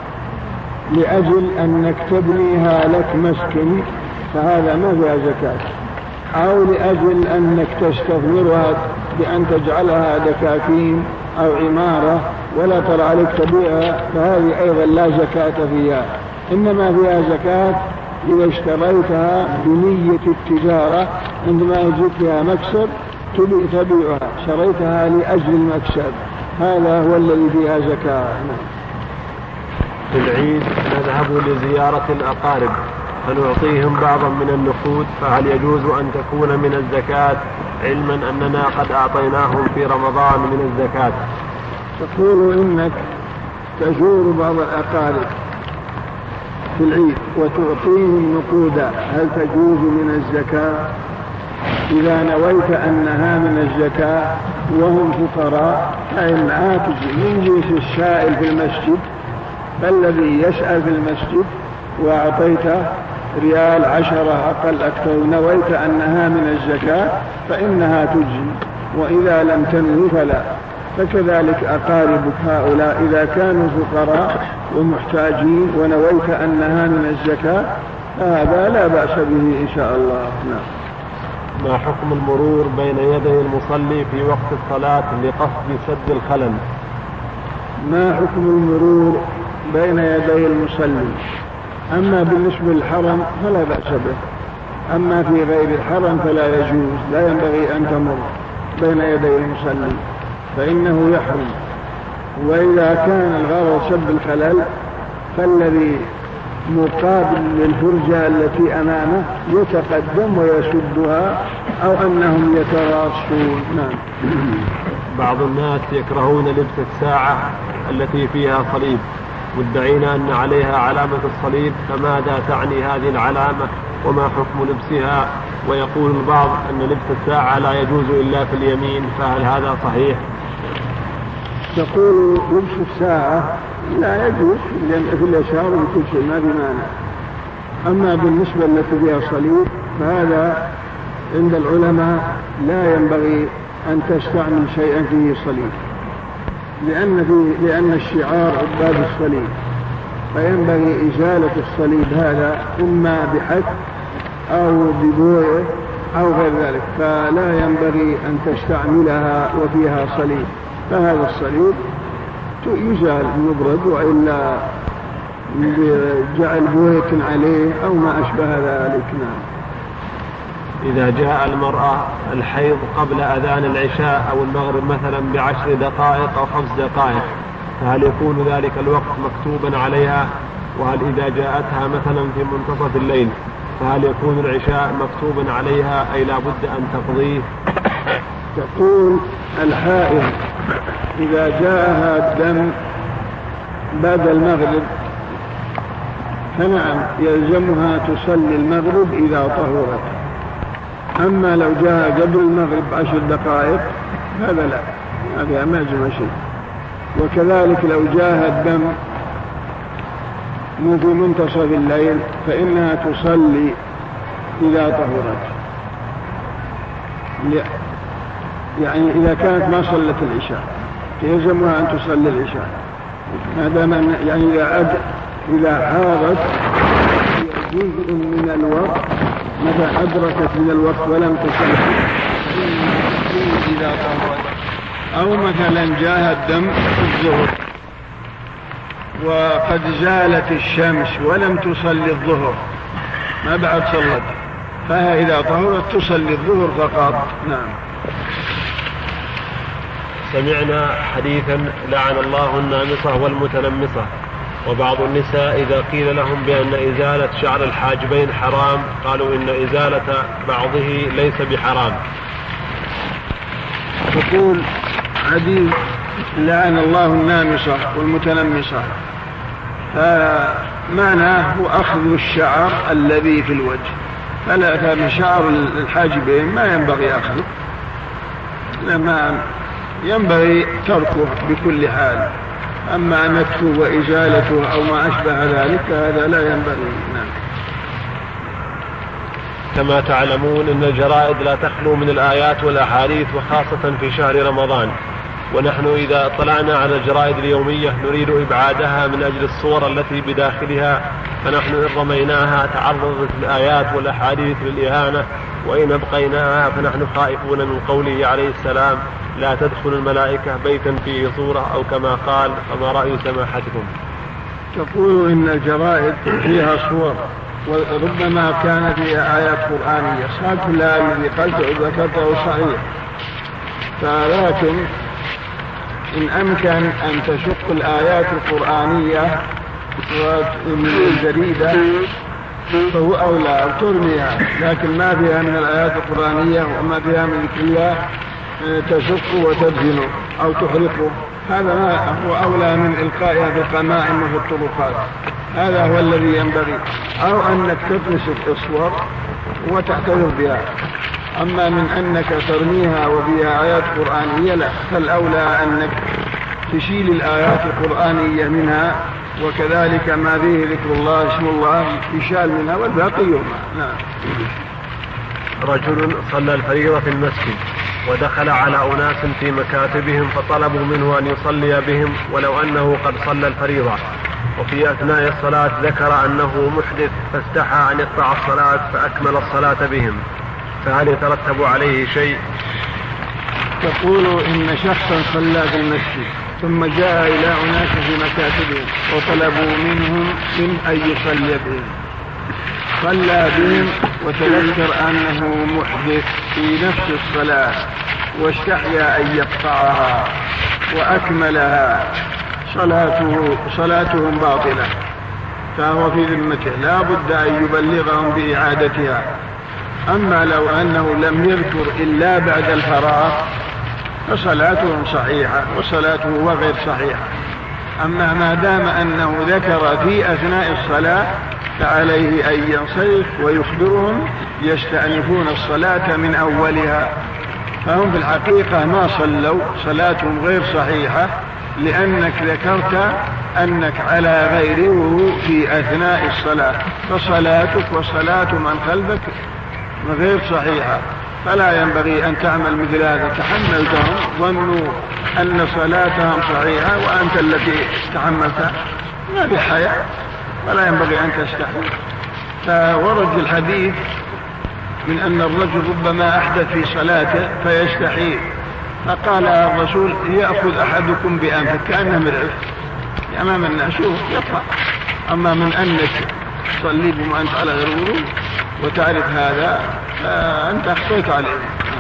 [SPEAKER 2] لأجل أنك تبنيها لك مسكن فهذا ما فيها زكاة، أو لأجل أنك تستثمرها بأن تجعلها دكاكين أو عمارة ولا ترى عليك تبيعها، فهذه أيضا لا زكاة فيها. إنما فيها زكاة إذا اشتريتها بنية التجارة، عندما يجيك فيها مكسب تبيعها، شريتها لأجل المكسب، هذا هو الذي فيها زكاة.
[SPEAKER 1] في العيد نذهب لزيارة الأقارب فنعطيهم بعضا من النقود، فهل يجوز أن تكون من الزكاة علما أننا قد أعطيناهم في رمضان من الزكاة؟
[SPEAKER 2] تقول إنك تزور بعض الأقارب في العيد وتعطيهم نقودا، هل تجوز من الزكاة؟ إذا نويت أنها من الزكاة وهم فقراء فإنها تجي من جنس السائل في المسجد، فالذي يسأل في المسجد وأعطيته ريال 10 أقل أكثر نويت أنها من الزكاة فإنها تجي، وإذا لم تنوي فلا. فكذلك أقاربك هؤلاء إذا كانوا فقراء ومحتاجين ونويت أنها من الزكاة هذا لا بأس به إن شاء الله. نعم.
[SPEAKER 1] ما حكم المرور بين يدي المصلي في وقت الصلاة لقصد سد الخلل؟
[SPEAKER 2] ما حكم المرور بين يدي المصلي؟ أما بالنسبة للحرم فلا بأس به، أما في غير الحرم فلا يجوز، لا ينبغي أن تمر بين يدي المصلي فإنه يحرم. وإذا كان الغرض سد الخلل فالذي مقابل للفرجة التي أمامه يتقدم ويسدها أو أنهم يتراصون. نعم.
[SPEAKER 1] بعض الناس يكرهون لبس الساعة التي فيها صليب مدعين أن عليها علامة الصليب، فماذا تعني هذه العلامة وما حكم لبسها؟ ويقول البعض أن لبس الساعة لا يجوز إلا في اليمين، فهل هذا صحيح؟
[SPEAKER 2] تقول لبس الساعة لا يجوز في اليسار وكل شيء ما في مانع. أما بالنسبة التي فيها صليب فهذا عند العلماء لا ينبغي أن تستعمل شيئا فيه صليب، لأن الشعار عباد الصليب، فينبغي إزالة الصليب هذا إما بحك أو ببوية أو غير ذلك، فلا ينبغي أن تستعملها وفيها صليب، فهذا الصليب يزال يبرد، وإلا جعل بوية عليه أو ما أشبه ذلك. نعم.
[SPEAKER 1] إذا جاء المرأة الحيض قبل أذان العشاء أو المغرب مثلا ب10 دقائق أو 5 دقائق، فهل يكون ذلك الوقت مكتوبا عليها؟ وهل إذا جاءتها مثلا في منتصف الليل فهل يكون العشاء مكتوبا عليها أي لا بد أن تقضيه؟
[SPEAKER 2] تقول الحائض إذا جاءها الدم بعد المغرب فنعم يلزمها تصلي المغرب إذا طهرت، أما لو جاء قبل المغرب 10 دقائق هذا لا، هذا ما يجمع شيء. وكذلك لو جاء الدم في منتصف الليل فإنها تصلي إذا طهرت، يعني إذا كانت ما صلت العشاء يلزمها أن تصلي العشاء، هذا من يعني إذا حاضت جزء من الوقت، متى أدركت من الوقت ولم تصلي إذا طهرت. أو مثلا جاء الدم في الظهر وقد زالت الشمس ولم تصلي الظهر، ما بعد صلت، فهي إذا طهرت تصلي الظهر فقط. نعم.
[SPEAKER 1] سمعنا حديثا لعن الله النامصة والمتنمصة. وبعض النساء إذا قيل لهم بأن إزالة شعر الحاجبين حرام قالوا إن إزالة بعضه ليس بحرام.
[SPEAKER 2] تقول حديث لعن الله النامصة والمتنمصة، فمعناه أخذ الشعر الذي في الوجه، فلا من شعر الحاجبين ما ينبغي أخذه، لما ينبغي تركه بكل حال. أما نتفه وإزالته أو ما أشبه ذلك هذا لا ينبغي. نعم.
[SPEAKER 1] كما تعلمون أن الجرائد لا تخلو من الآيات والأحاديث، وخاصة في شهر رمضان، ونحن إذا اطلعنا على الجرائد اليومية نريد إبعادها من أجل الصور التي بداخلها، فنحن إن رميناها تعرضت الآيات والأحاديث للإهانة، وإن أبقيناها فنحن خائفون من قوله عليه السلام لا تدخل الملائكة بيتا فيه صورة، أو كما قال فما رأي سماحتكم؟
[SPEAKER 2] تقول إن الجرائد فيها صور وربما كان فيها آيات قرآنية، صحيح لا الذي ذكرته صحيح، فلكن إن أمكن أن تشق الآيات القرآنية من الجريدة فهو أولى، أو ترميها، لكن ما فيها من الآيات القرآنية وما فيها من ذكر الله تشق وتدهن أو تحرقه، هذا هو أولى من إلقائها في القمائم وفي الطرقات، هذا هو الذي ينبغي. أو أنك تطمس الصور وتعتذر بها. أما من أنك ترميها وفيها آيات قرآنية لا، فالأولى أنك تشيل الآيات القرآنية منها، وكذلك ما فيه ذكر الله اسم الله يشال منها والباقي يرمى. نعم.
[SPEAKER 1] رجل صلى الفريضة في المسجد ودخل على أناس في مكاتبهم فطلبوا منه أن يصلي بهم ولو أنه قد صلى الفريضة، وفي أثناء الصلاة ذكر أنه محدث فاستحى أن يقطع الصلاة فأكمل الصلاة بهم، فهل يترتب عليه شيء؟
[SPEAKER 2] تقول إن شخصا صلى في المسجد ثم جاء إلى أناس في مكاتبهم وطلبوا منهم من أن يصلي بهم، صلى بهم وتذكر أنه محدث في نفس الصلاة واستحيا أن يقطعها وأكملها، صلاتهم باطلة، فهو في ذمته لا بد أن يبلغهم بإعادتها. أما لو أنه لم يذكر إلا بعد الفراغ فصلاتهم صحيحة وصلاته وغير صحيحة. أما ما دام أنه ذكر في أثناء الصلاة فعليه أن ينصرف ويخبرهم يستأنفون الصلاة من أولها، فهم في الحقيقة ما صلوا، صلاتهم غير صحيحة، لأنك ذكرت أنك على غيره في أثناء الصلاة، فصلاتك وصلاة من خلفك غير صحيحة، فلا ينبغي أن تعمل مثل هذا. تحملتهم ظنوا أن صلاتهم صحيحة وأنت التي تحملتها، ما بحياء، ولا ينبغي أن تستحي. فورد الحديث من أن الرجل ربما أحدث في صلاته فيستحي، فقال الرسول يأخذ أحدكم بأنفك كأنه مرعب أمام الناس يطلع. أما من أنك تصلي بما أنت على غير وضوء وتعرف هذا فأنت أخطيت عليه.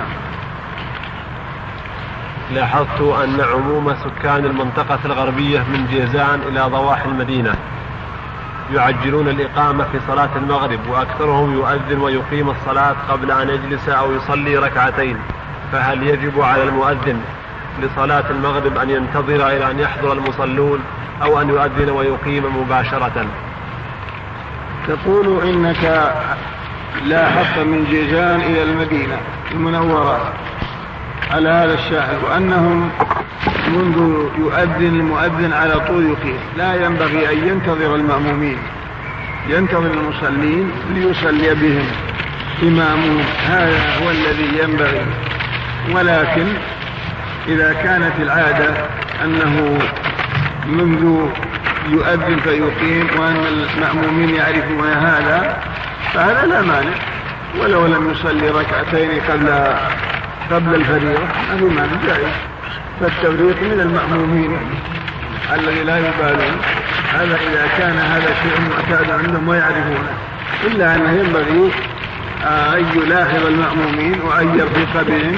[SPEAKER 1] لاحظت أن عموم سكان المنطقة الغربية من جيزان إلى ضواحي المدينة يعجلون الإقامة في صلاة المغرب، وأكثرهم يؤذن ويقيم الصلاة قبل أن يجلس أو يصلي ركعتين، فهل يجب على المؤذن لصلاة المغرب أن ينتظر إلى أن يحضر المصلون أو أن يؤذن ويقيم مباشرة؟
[SPEAKER 2] تقول إنك لا حط من جيزان إلى المدينة المنورة على هذا الشاعر، وأنهم منذ يؤذن المؤذن على طول يقيم، لا ينبغي أن ينتظر المأمومين، ينتظر المصلين ليصلي بهم إمامه، هذا هو الذي ينبغي. ولكن إذا كانت العادة أنه منذ يؤذن فيقيم وأن المأمومين يعرفون هذا فهذا لا مانع، ولو لم يصلي ركعتين قبل الفريضة هذا مانع جائز، فالتفريق من المأمومين الذي لا يبالون، هذا إذا كان هذا شيء معتاد عندهم ويعرفونه، إلا أنه ينبغي أن يلاحظ المأمومين وأن يرفق بهم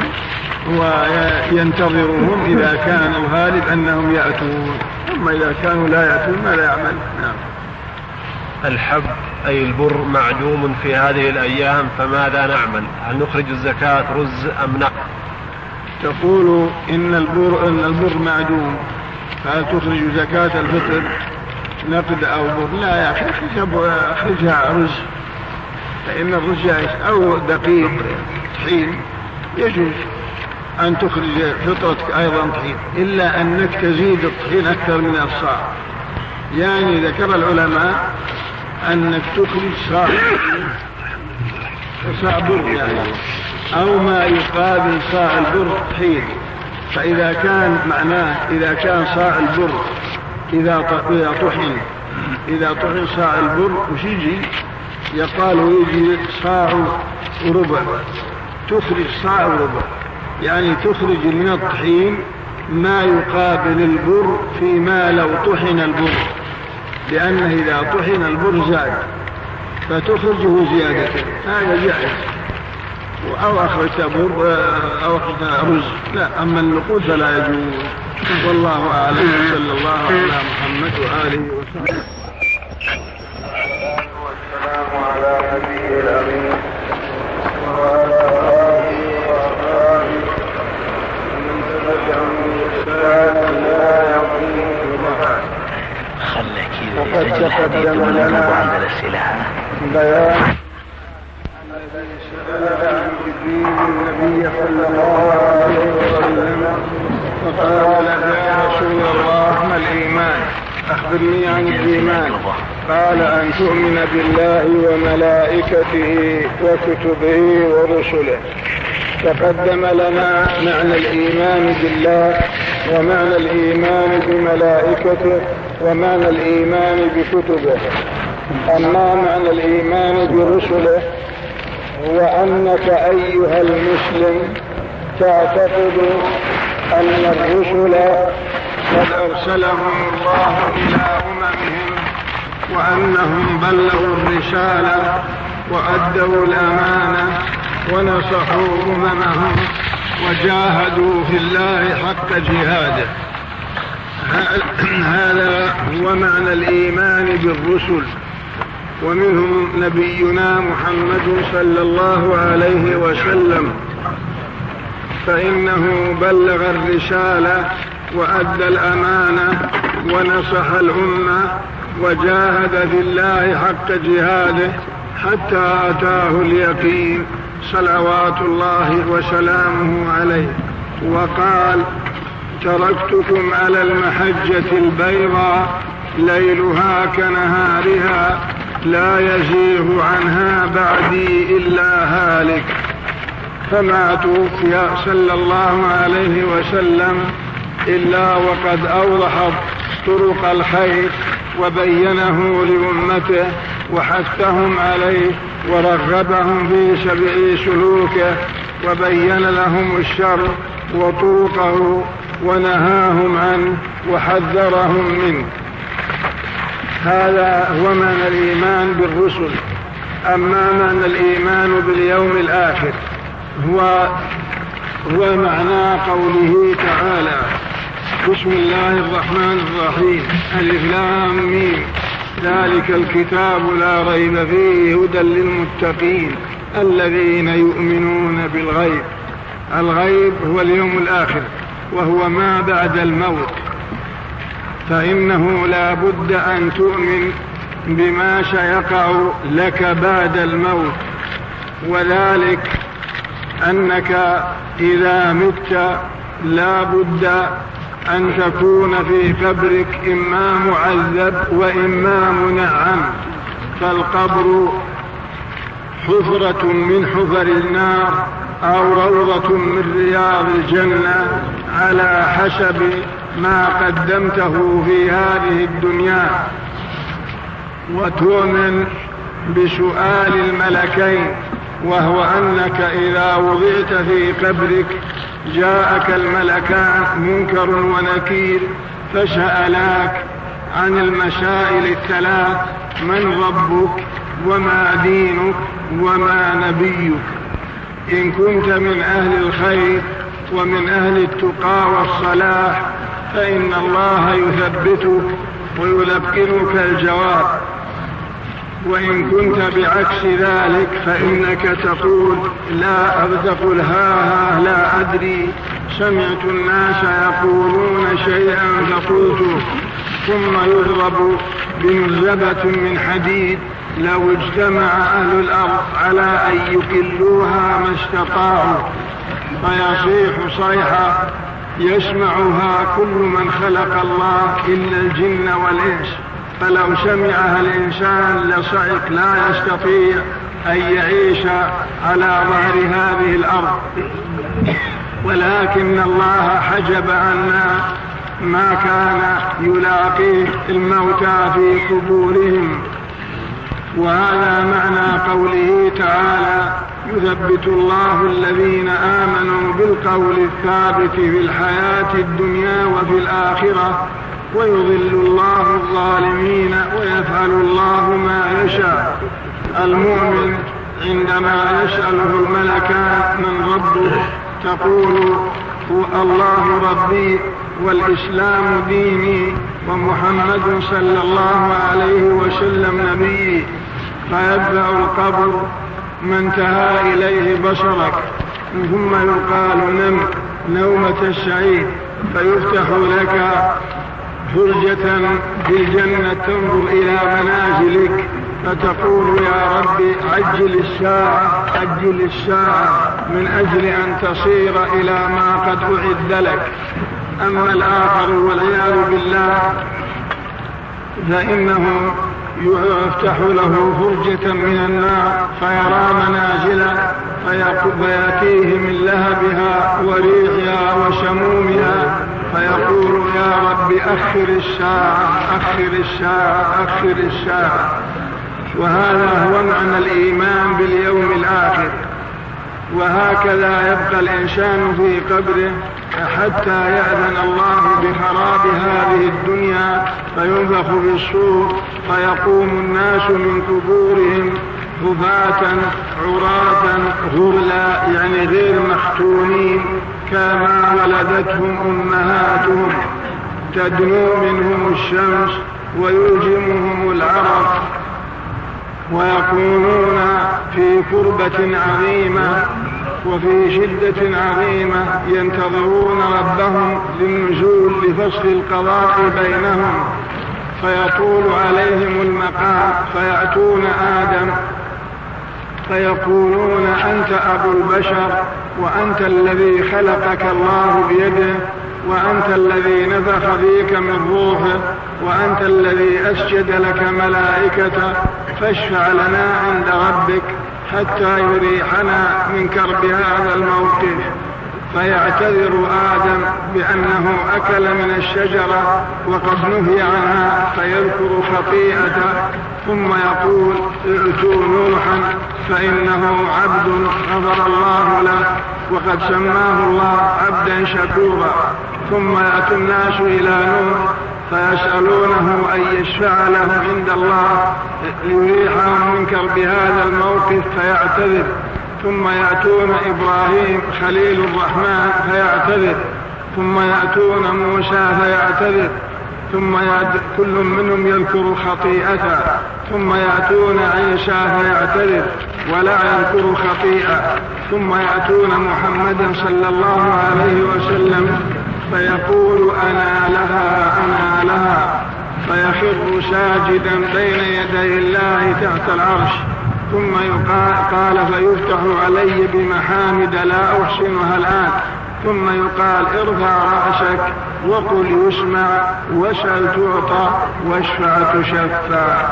[SPEAKER 2] وينتظرهم إذا كان الغالب أنهم يأتون، أما إذا كانوا لا يأتون ماذا يعمل؟ نعم.
[SPEAKER 1] الحب أي البر معدوم في هذه الأيام، فماذا نعمل؟ هل نخرج الزكاة رز أم نقد؟
[SPEAKER 2] تقول إن البر معدوم، فهل تخرج زكاة الفطر نقد أو بر؟ لا يا أخي أخرجها رز، فإن الرز جائز، أو دقيق طحين يجوز أن تخرج فطرتك أيضا طحين، إلا أنك تزيد الطحين أكثر من الصاع. يعني ذكر العلماء أنك تخرج صاع بر يعني، أو ما يقابل صاع البر طحين. فإذا كان معناه إذا كان صاع البر إذا طحن صاع البر وش يجي؟ يقال يجي صاع وربع، تخرج صاع وربع، يعني تخرج من الطحين ما يقابل البر فيما لو طحن البر، لأنه إذا طحن البر زاد فتخرجه زيادة، هذا جائز. أو أخرجت بر أو أخرجت رز، لا، أما النقود فلا يجوز. والله أعلم، صلى الله على محمد وآله وسلم. والسلام على نبي الأمين وعلى آله وأصحابه ومن تبعهم بإحسان إلى يوم الدين. وقد تقدم لنا بيان الذي سأل عن جبريل النبي صلى الله عليه وسلم فقال يا رسول الله ما الإيمان؟ أخبرني عن الإيمان. قال أن تؤمن بالله وملائكته وكتبه ورسله. تقدم لنا معنى الإيمان بالله ومعنى الإيمان بملائكته ومعنى الإيمان بكتبه. أما معنى الإيمان برسله هو أنك أيها المسلم تعتقد أن الرسل قد أرسلهم الله إلى أممهم، وأنهم بلغوا الرسالة وأدوا الأمانة ونصحوا أممهم وجاهدوا في الله حق جهاده. هذا هو معنى الإيمان بالرسل، ومنهم نبينا محمد صلى الله عليه وسلم، فإنه بلغ الرسالة وأدى الأمانة ونصح الأمة وجاهد في الله حق جهاده حتى أتاه اليقين صلوات الله وسلامه عليه. وقال تركتكم على المحجة البيضاء ليلها كنهارها لا يزيغ عنها بعدي إلا هالك. فما توفي صلى الله عليه وسلم إلا وقد أوضح طرق الخير وبينه لأمته وحثهم عليه ورغبهم في سلوكه وبين لهم الشر وطرقه ونهاهم عنه وحذرهم منه. هذا هو معنى الإيمان بالرسل. أما معنى الإيمان باليوم الآخر هو معنى قوله تعالى بسم الله الرحمن الرحيم ألف لام ميم ذلك الكتاب لا ريب فيه هدى للمتقين الذين يؤمنون بالغيب. الغيب هو اليوم الآخر وهو ما بعد الموت، فإنه لا بد أن تؤمن بما سيقع لك بعد الموت وذلك أنك إذا مت لا بد أن تكون في قبرك إما معذب وإما منعم، فالقبر حفرة من حفر النار أو روضة من رياض الجنة على حسب ما قدمته في هذه الدنيا. وتؤمن بسؤال الملكين، وهو أنك إذا وضعت في قبرك جاءك الملكان منكر ونكير فسألاك عن المسائل الثلاث: من ربك وما دينك وما نبيك. إن كنت من أهل الخير ومن أهل التقى والصلاح فإن الله يثبتك ويلقنك الجواب، وإن كنت بعكس ذلك فإنك تقول لا أدري، سمعت الناس يقولون شيئا فقلته، ثم يضرب بمزبة من حديد لو اجتمع أهل الأرض على أن يكلوها ما استطاعوا، فيصيح صيحة يسمعها كل من خلق الله إلا الجن والإنس، فلو سمعها الإنسان لصعق، لا يستطيع أن يعيش على ظهر هذه الأرض. ولكن الله حجب عنا ما كان يلاقيه الموتى في قبورهم. وهذا معنى قوله تعالى: يثبت الله الذين آمنوا بالقول الثابت في الحياة الدنيا وفي الآخرة ويضل الله الظالمين ويفعل الله ما يشاء. المؤمن عندما يسأله الملكان من ربه تقول: الله ربي والإسلام ديني ومحمد صلى الله عليه وسلم نبيي. فيبدأ القبر ما انتهى إليه بصرك، ثم يقال: نم نومة السعيد، فيفتح لك فرجة في الجنة تنظر إلى منازلك، فتقول: يا ربي عجل الساعة من أجل أن تصير إلى ما قد أعد لك. أما الآخر والعياذ بالله فإنه يفتح له فرجة من النار فيرى منازله، فيأتيه من لهبها وريحها وسمومها، فيقول: يا رب أخر الساعة. وهذا هو معنى الإيمان باليوم الآخر. وهكذا يبقى الإنسان في قبره حتى يأذن الله بخراب هذه الدنيا، فينفخ في الصور فيقوم الناس من قبورهم حفاة عراة غرلا، يعني غير مختونين، كما ولدتهم أمهاتهم، تدنو منهم الشمس ويلجمهم العرق، ويكونون في كربة عظيمة وفي شدة عظيمة ينتظرون ربهم للنزول لفصل القضاء بينهم، فيطول عليهم المقام، فيأتون آدم فيقولون: أنت أبو البشر، وأنت الذي خلقك الله بيده، وأنت الذي نفخ فيك من روحه، وأنت الذي أسجد لك ملائكته، فاشفع لنا عند ربك حتى يريحنا من كرب هذا الموقف. فيعتذر آدم بأنه أكل من الشجرة وقد نهي عنها، فيذكر خطيئته، ثم يقول: ائتوا نوحا فإنه عبد غفر الله له وقد سماه الله عبدا شكورا. ثم يأتي الناس إلى نوح فيسألونه أن يشفع له عند الله ليريحهم من كرب هذا الموقف، فيعتذر. ثم يأتون إبراهيم خليل الرحمن فيعتذر، ثم يأتون موسى فيعتذر، ثم كل منهم يذكر خطيئته، ثم يأتون عيسى فيعتذر ولا يذكر خطيئة، ثم يأتون محمدا صلى الله عليه وسلم فيقول: أنا لها، فيخر ساجدا بين يدي الله تحت العرش، ثم قال فيفتح علي بمحامد لا أحسنها الآن، ثم يقال ارفع رأسك وقل يسمع واسأل تعطى واشفع تشفع.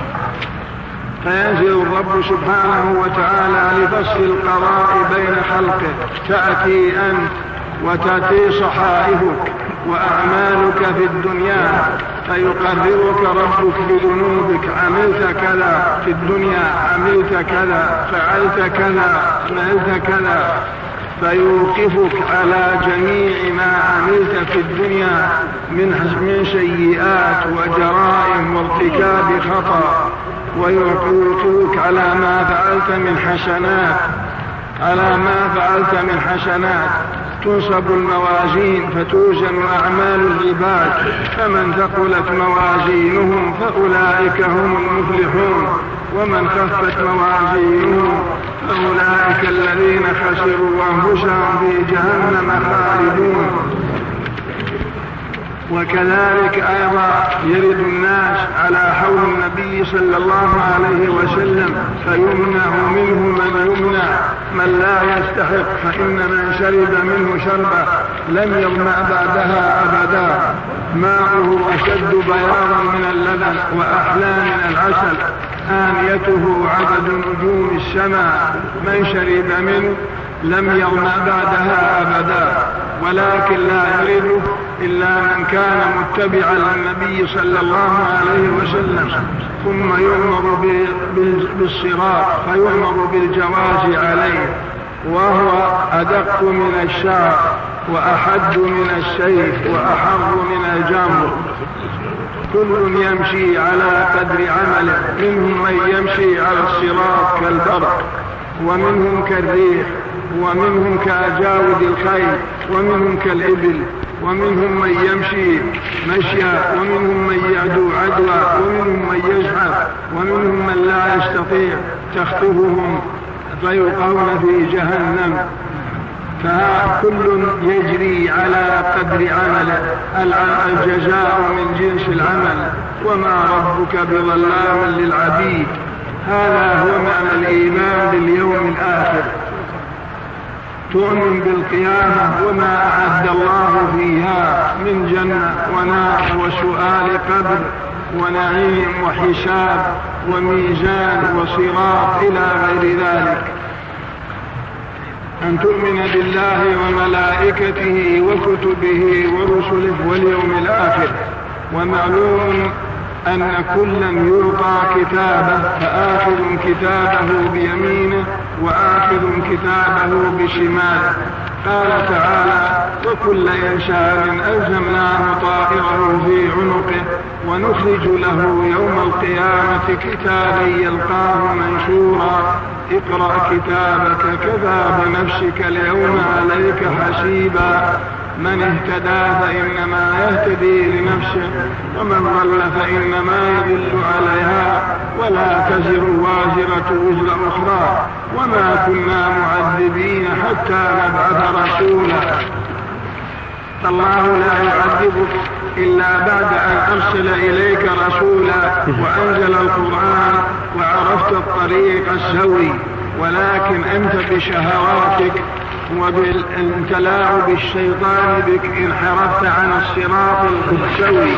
[SPEAKER 2] فينزل الرب سبحانه وتعالى لفصل القضاء بين خلقه، تأتي أنت وتأتي صحائفك وأعمالك في الدنيا، فيقررك ربك بذنوبك، عملت كذا في الدنيا، عملت كذا، فعلت كذا، عملت كذا، فيوقفك على جميع ما عملت في الدنيا من سيئات وجرائم وارتكاب خطأ، ويوقفك على ما فعلت من حسنات، على ما فعلت من حسنات. تنصب الموازين فتوزن أعمال العباد، فمن ثقلت موازينهم فأولئك هم المفلحون، ومن خفت موازينهم فأولئك الذين خسروا أنفسهم في جهنم خالدون. وكذلك أيضا يرد الناس على حول النبي صلى الله عليه وسلم فيمنع منه من يمنع، من لا يستحق، فإن من شرب منه شربة لم يظمأ بعدها أبدا، ماؤه أشد بياضا من اللبن وأحلى من العسل، آنيته عدد نجوم السماء، من شرب منه لم يظمأ بعدها أبدا. ولكن لا يرد إلا من كان متبعا للنبي صلى الله عليه وسلم، ثم يؤمر بالصراط فيؤمر بالجواز عليه، وهو أدق من الشعر وأحد من السيف وأحر من الجمر. كل يمشي على قدر عمله، منهم من يمشي على الصراط كالبرق، ومنهم كالريح، ومنهم كأجاود الخيل، ومنهم كالإبل، ومنهم من يمشي مشيا، ومنهم من يعدو عدوا، ومنهم من يزحف، ومنهم من لا يستطيع تخطفهم فيلقون في جهنم. فكل يجري على قدر عمله، الجزاء من جنس العمل، وما ربك بظلام للعبيد. هذا هو معنى الإيمان باليوم الآخر، تؤمن بالقيامة وما أعد الله فيها من جنة ونار وسؤال قبر ونعيم وحساب وميزان وصراط إلى غير ذلك. أن تؤمن بالله وملائكته وكتبه ورسله واليوم الآخر. ومعلوم أن كلا يعطى كتابه، فآخذ كتابه بيمينه وآخذ كتابه بشماله. قال تعالى: وكل إنسان ألزمناه طائره في عنقه ونخرج له يوم القيامة كتابا يلقاه منشورا اقرأ كتابك كفى بنفسك اليوم عليك حسيبا. من اهتدى فإنما يهتدي لنفسه، ومن ضل فإنما يضل عليها، ولا تزر وازرة وزر أخرى، وما كنا معذبين حتى نبعث رسولا. فالله لا يعذبك إلا بعد أن أرسل إليك رسولا وأنزل القرآن وعرفت الطريق السوي، ولكن أنت بشهواتك وبالتلاعب الشيطان بك انحرفت عن الصراط السوي.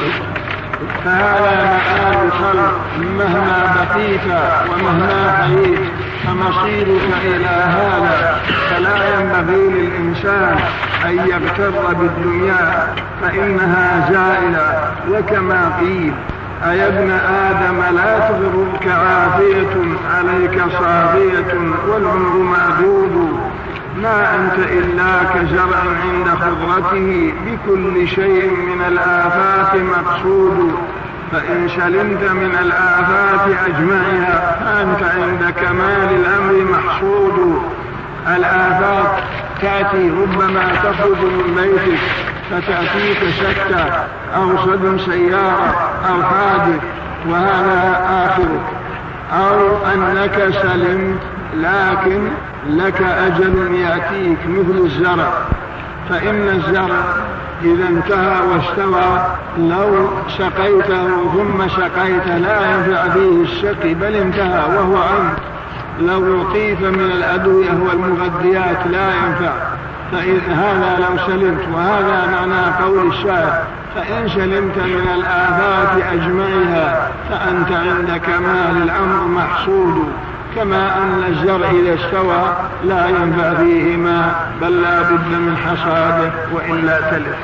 [SPEAKER 2] فهذا مآل الخلق مهما بقيت ومهما حييت، فمصيرك إلى هذا. فلا ينبغي للإنسان أن يغتر بالدنيا فإنها زائلة. وكما قيل: أي ابن آدم لا تغرك عافية عليك صافية والعمر معدود. ما أنت إلا كزرع عند خضرته، بكل شيء من الآفات مقصود. فإن سلمت من الآفات أجمعها فأنت عند كمال الأمر محصود. الآفات تأتي، ربما تخرج من بيتك فتأتيك شتى أو صدم سيارة أو حادث وهذا آخرك، أو أنك سلمت لكن لك أجل يأتيك مثل الزرع. فإن الزرع إذا انتهى واستوى لو سقيته ثم سقيت لا ينفع فيه السقي، بل انتهى وهو أنت. لو لطيف من الأدوية والمغذيات لا ينفع، هذا لو سلمت. وهذا معنى قول الشاعر: فإن سلمت من الآفات أجمعها فأنت عند كمال الأمر محصود. كما أن الزرع إذا استوى لا ينفع فيه ماء، بل لا بد من حصاده وإلا تلف.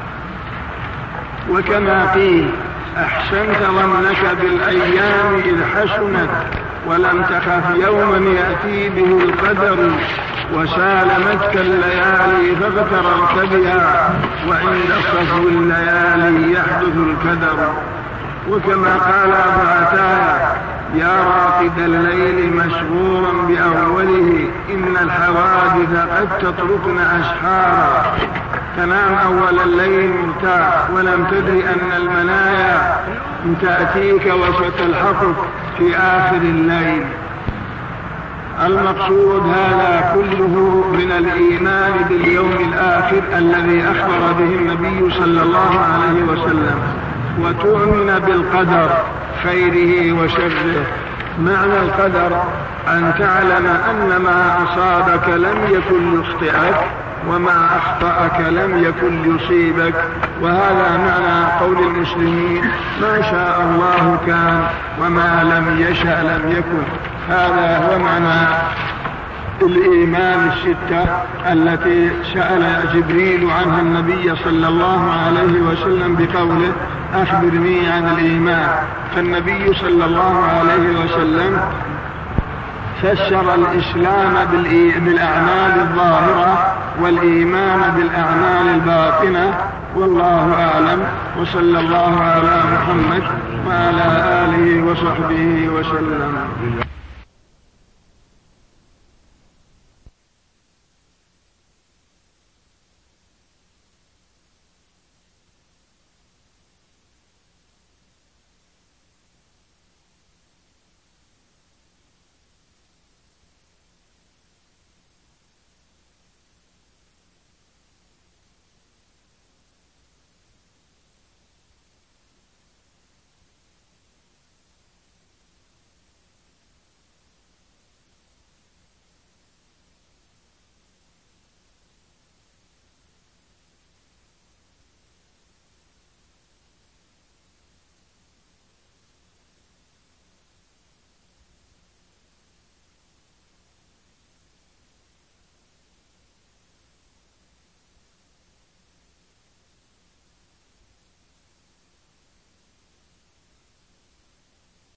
[SPEAKER 2] وكما قيل: أحسنت ظنك بالأيام إذ حسنت، ولم تخف يوما يأتي به القدر، وسالمتك الليالي فاغتررت بها، وعند صفو الليالي يحدث الكدر. وكما قال أبو عتاية: يا راقد الليل مشغورا بأوله، إن الحوادث قد تتركن أسحارا. تنام أول الليل مرتاح ولم تدري أن المنايا تأتيك وستلحقك في آخر الليل. المقصود هذا كله من الإيمان باليوم الآخر الذي أخبر به النبي صلى الله عليه وسلم، وتؤمن بالقدر خيره وشره. معنى القدر أن تعلم أن ما أصابك لم يكن يخطئك، وما أخطأك لم يكن يصيبك. وهذا معنى قول المسلمين: ما شاء الله كان، وما لم يشأ لم يكن. هذا هو معنى الإيمان الستة التي سأل جبريل عنها النبي صلى الله عليه وسلم بقوله: أخبرني عن الإيمان. فالنبي صلى الله عليه وسلم فسر الإسلام بالأعمال الظاهرة، والإيمان بالأعمال الباطنة. والله أعلم، وصلى الله على محمد وعلى آله وصحبه وسلم.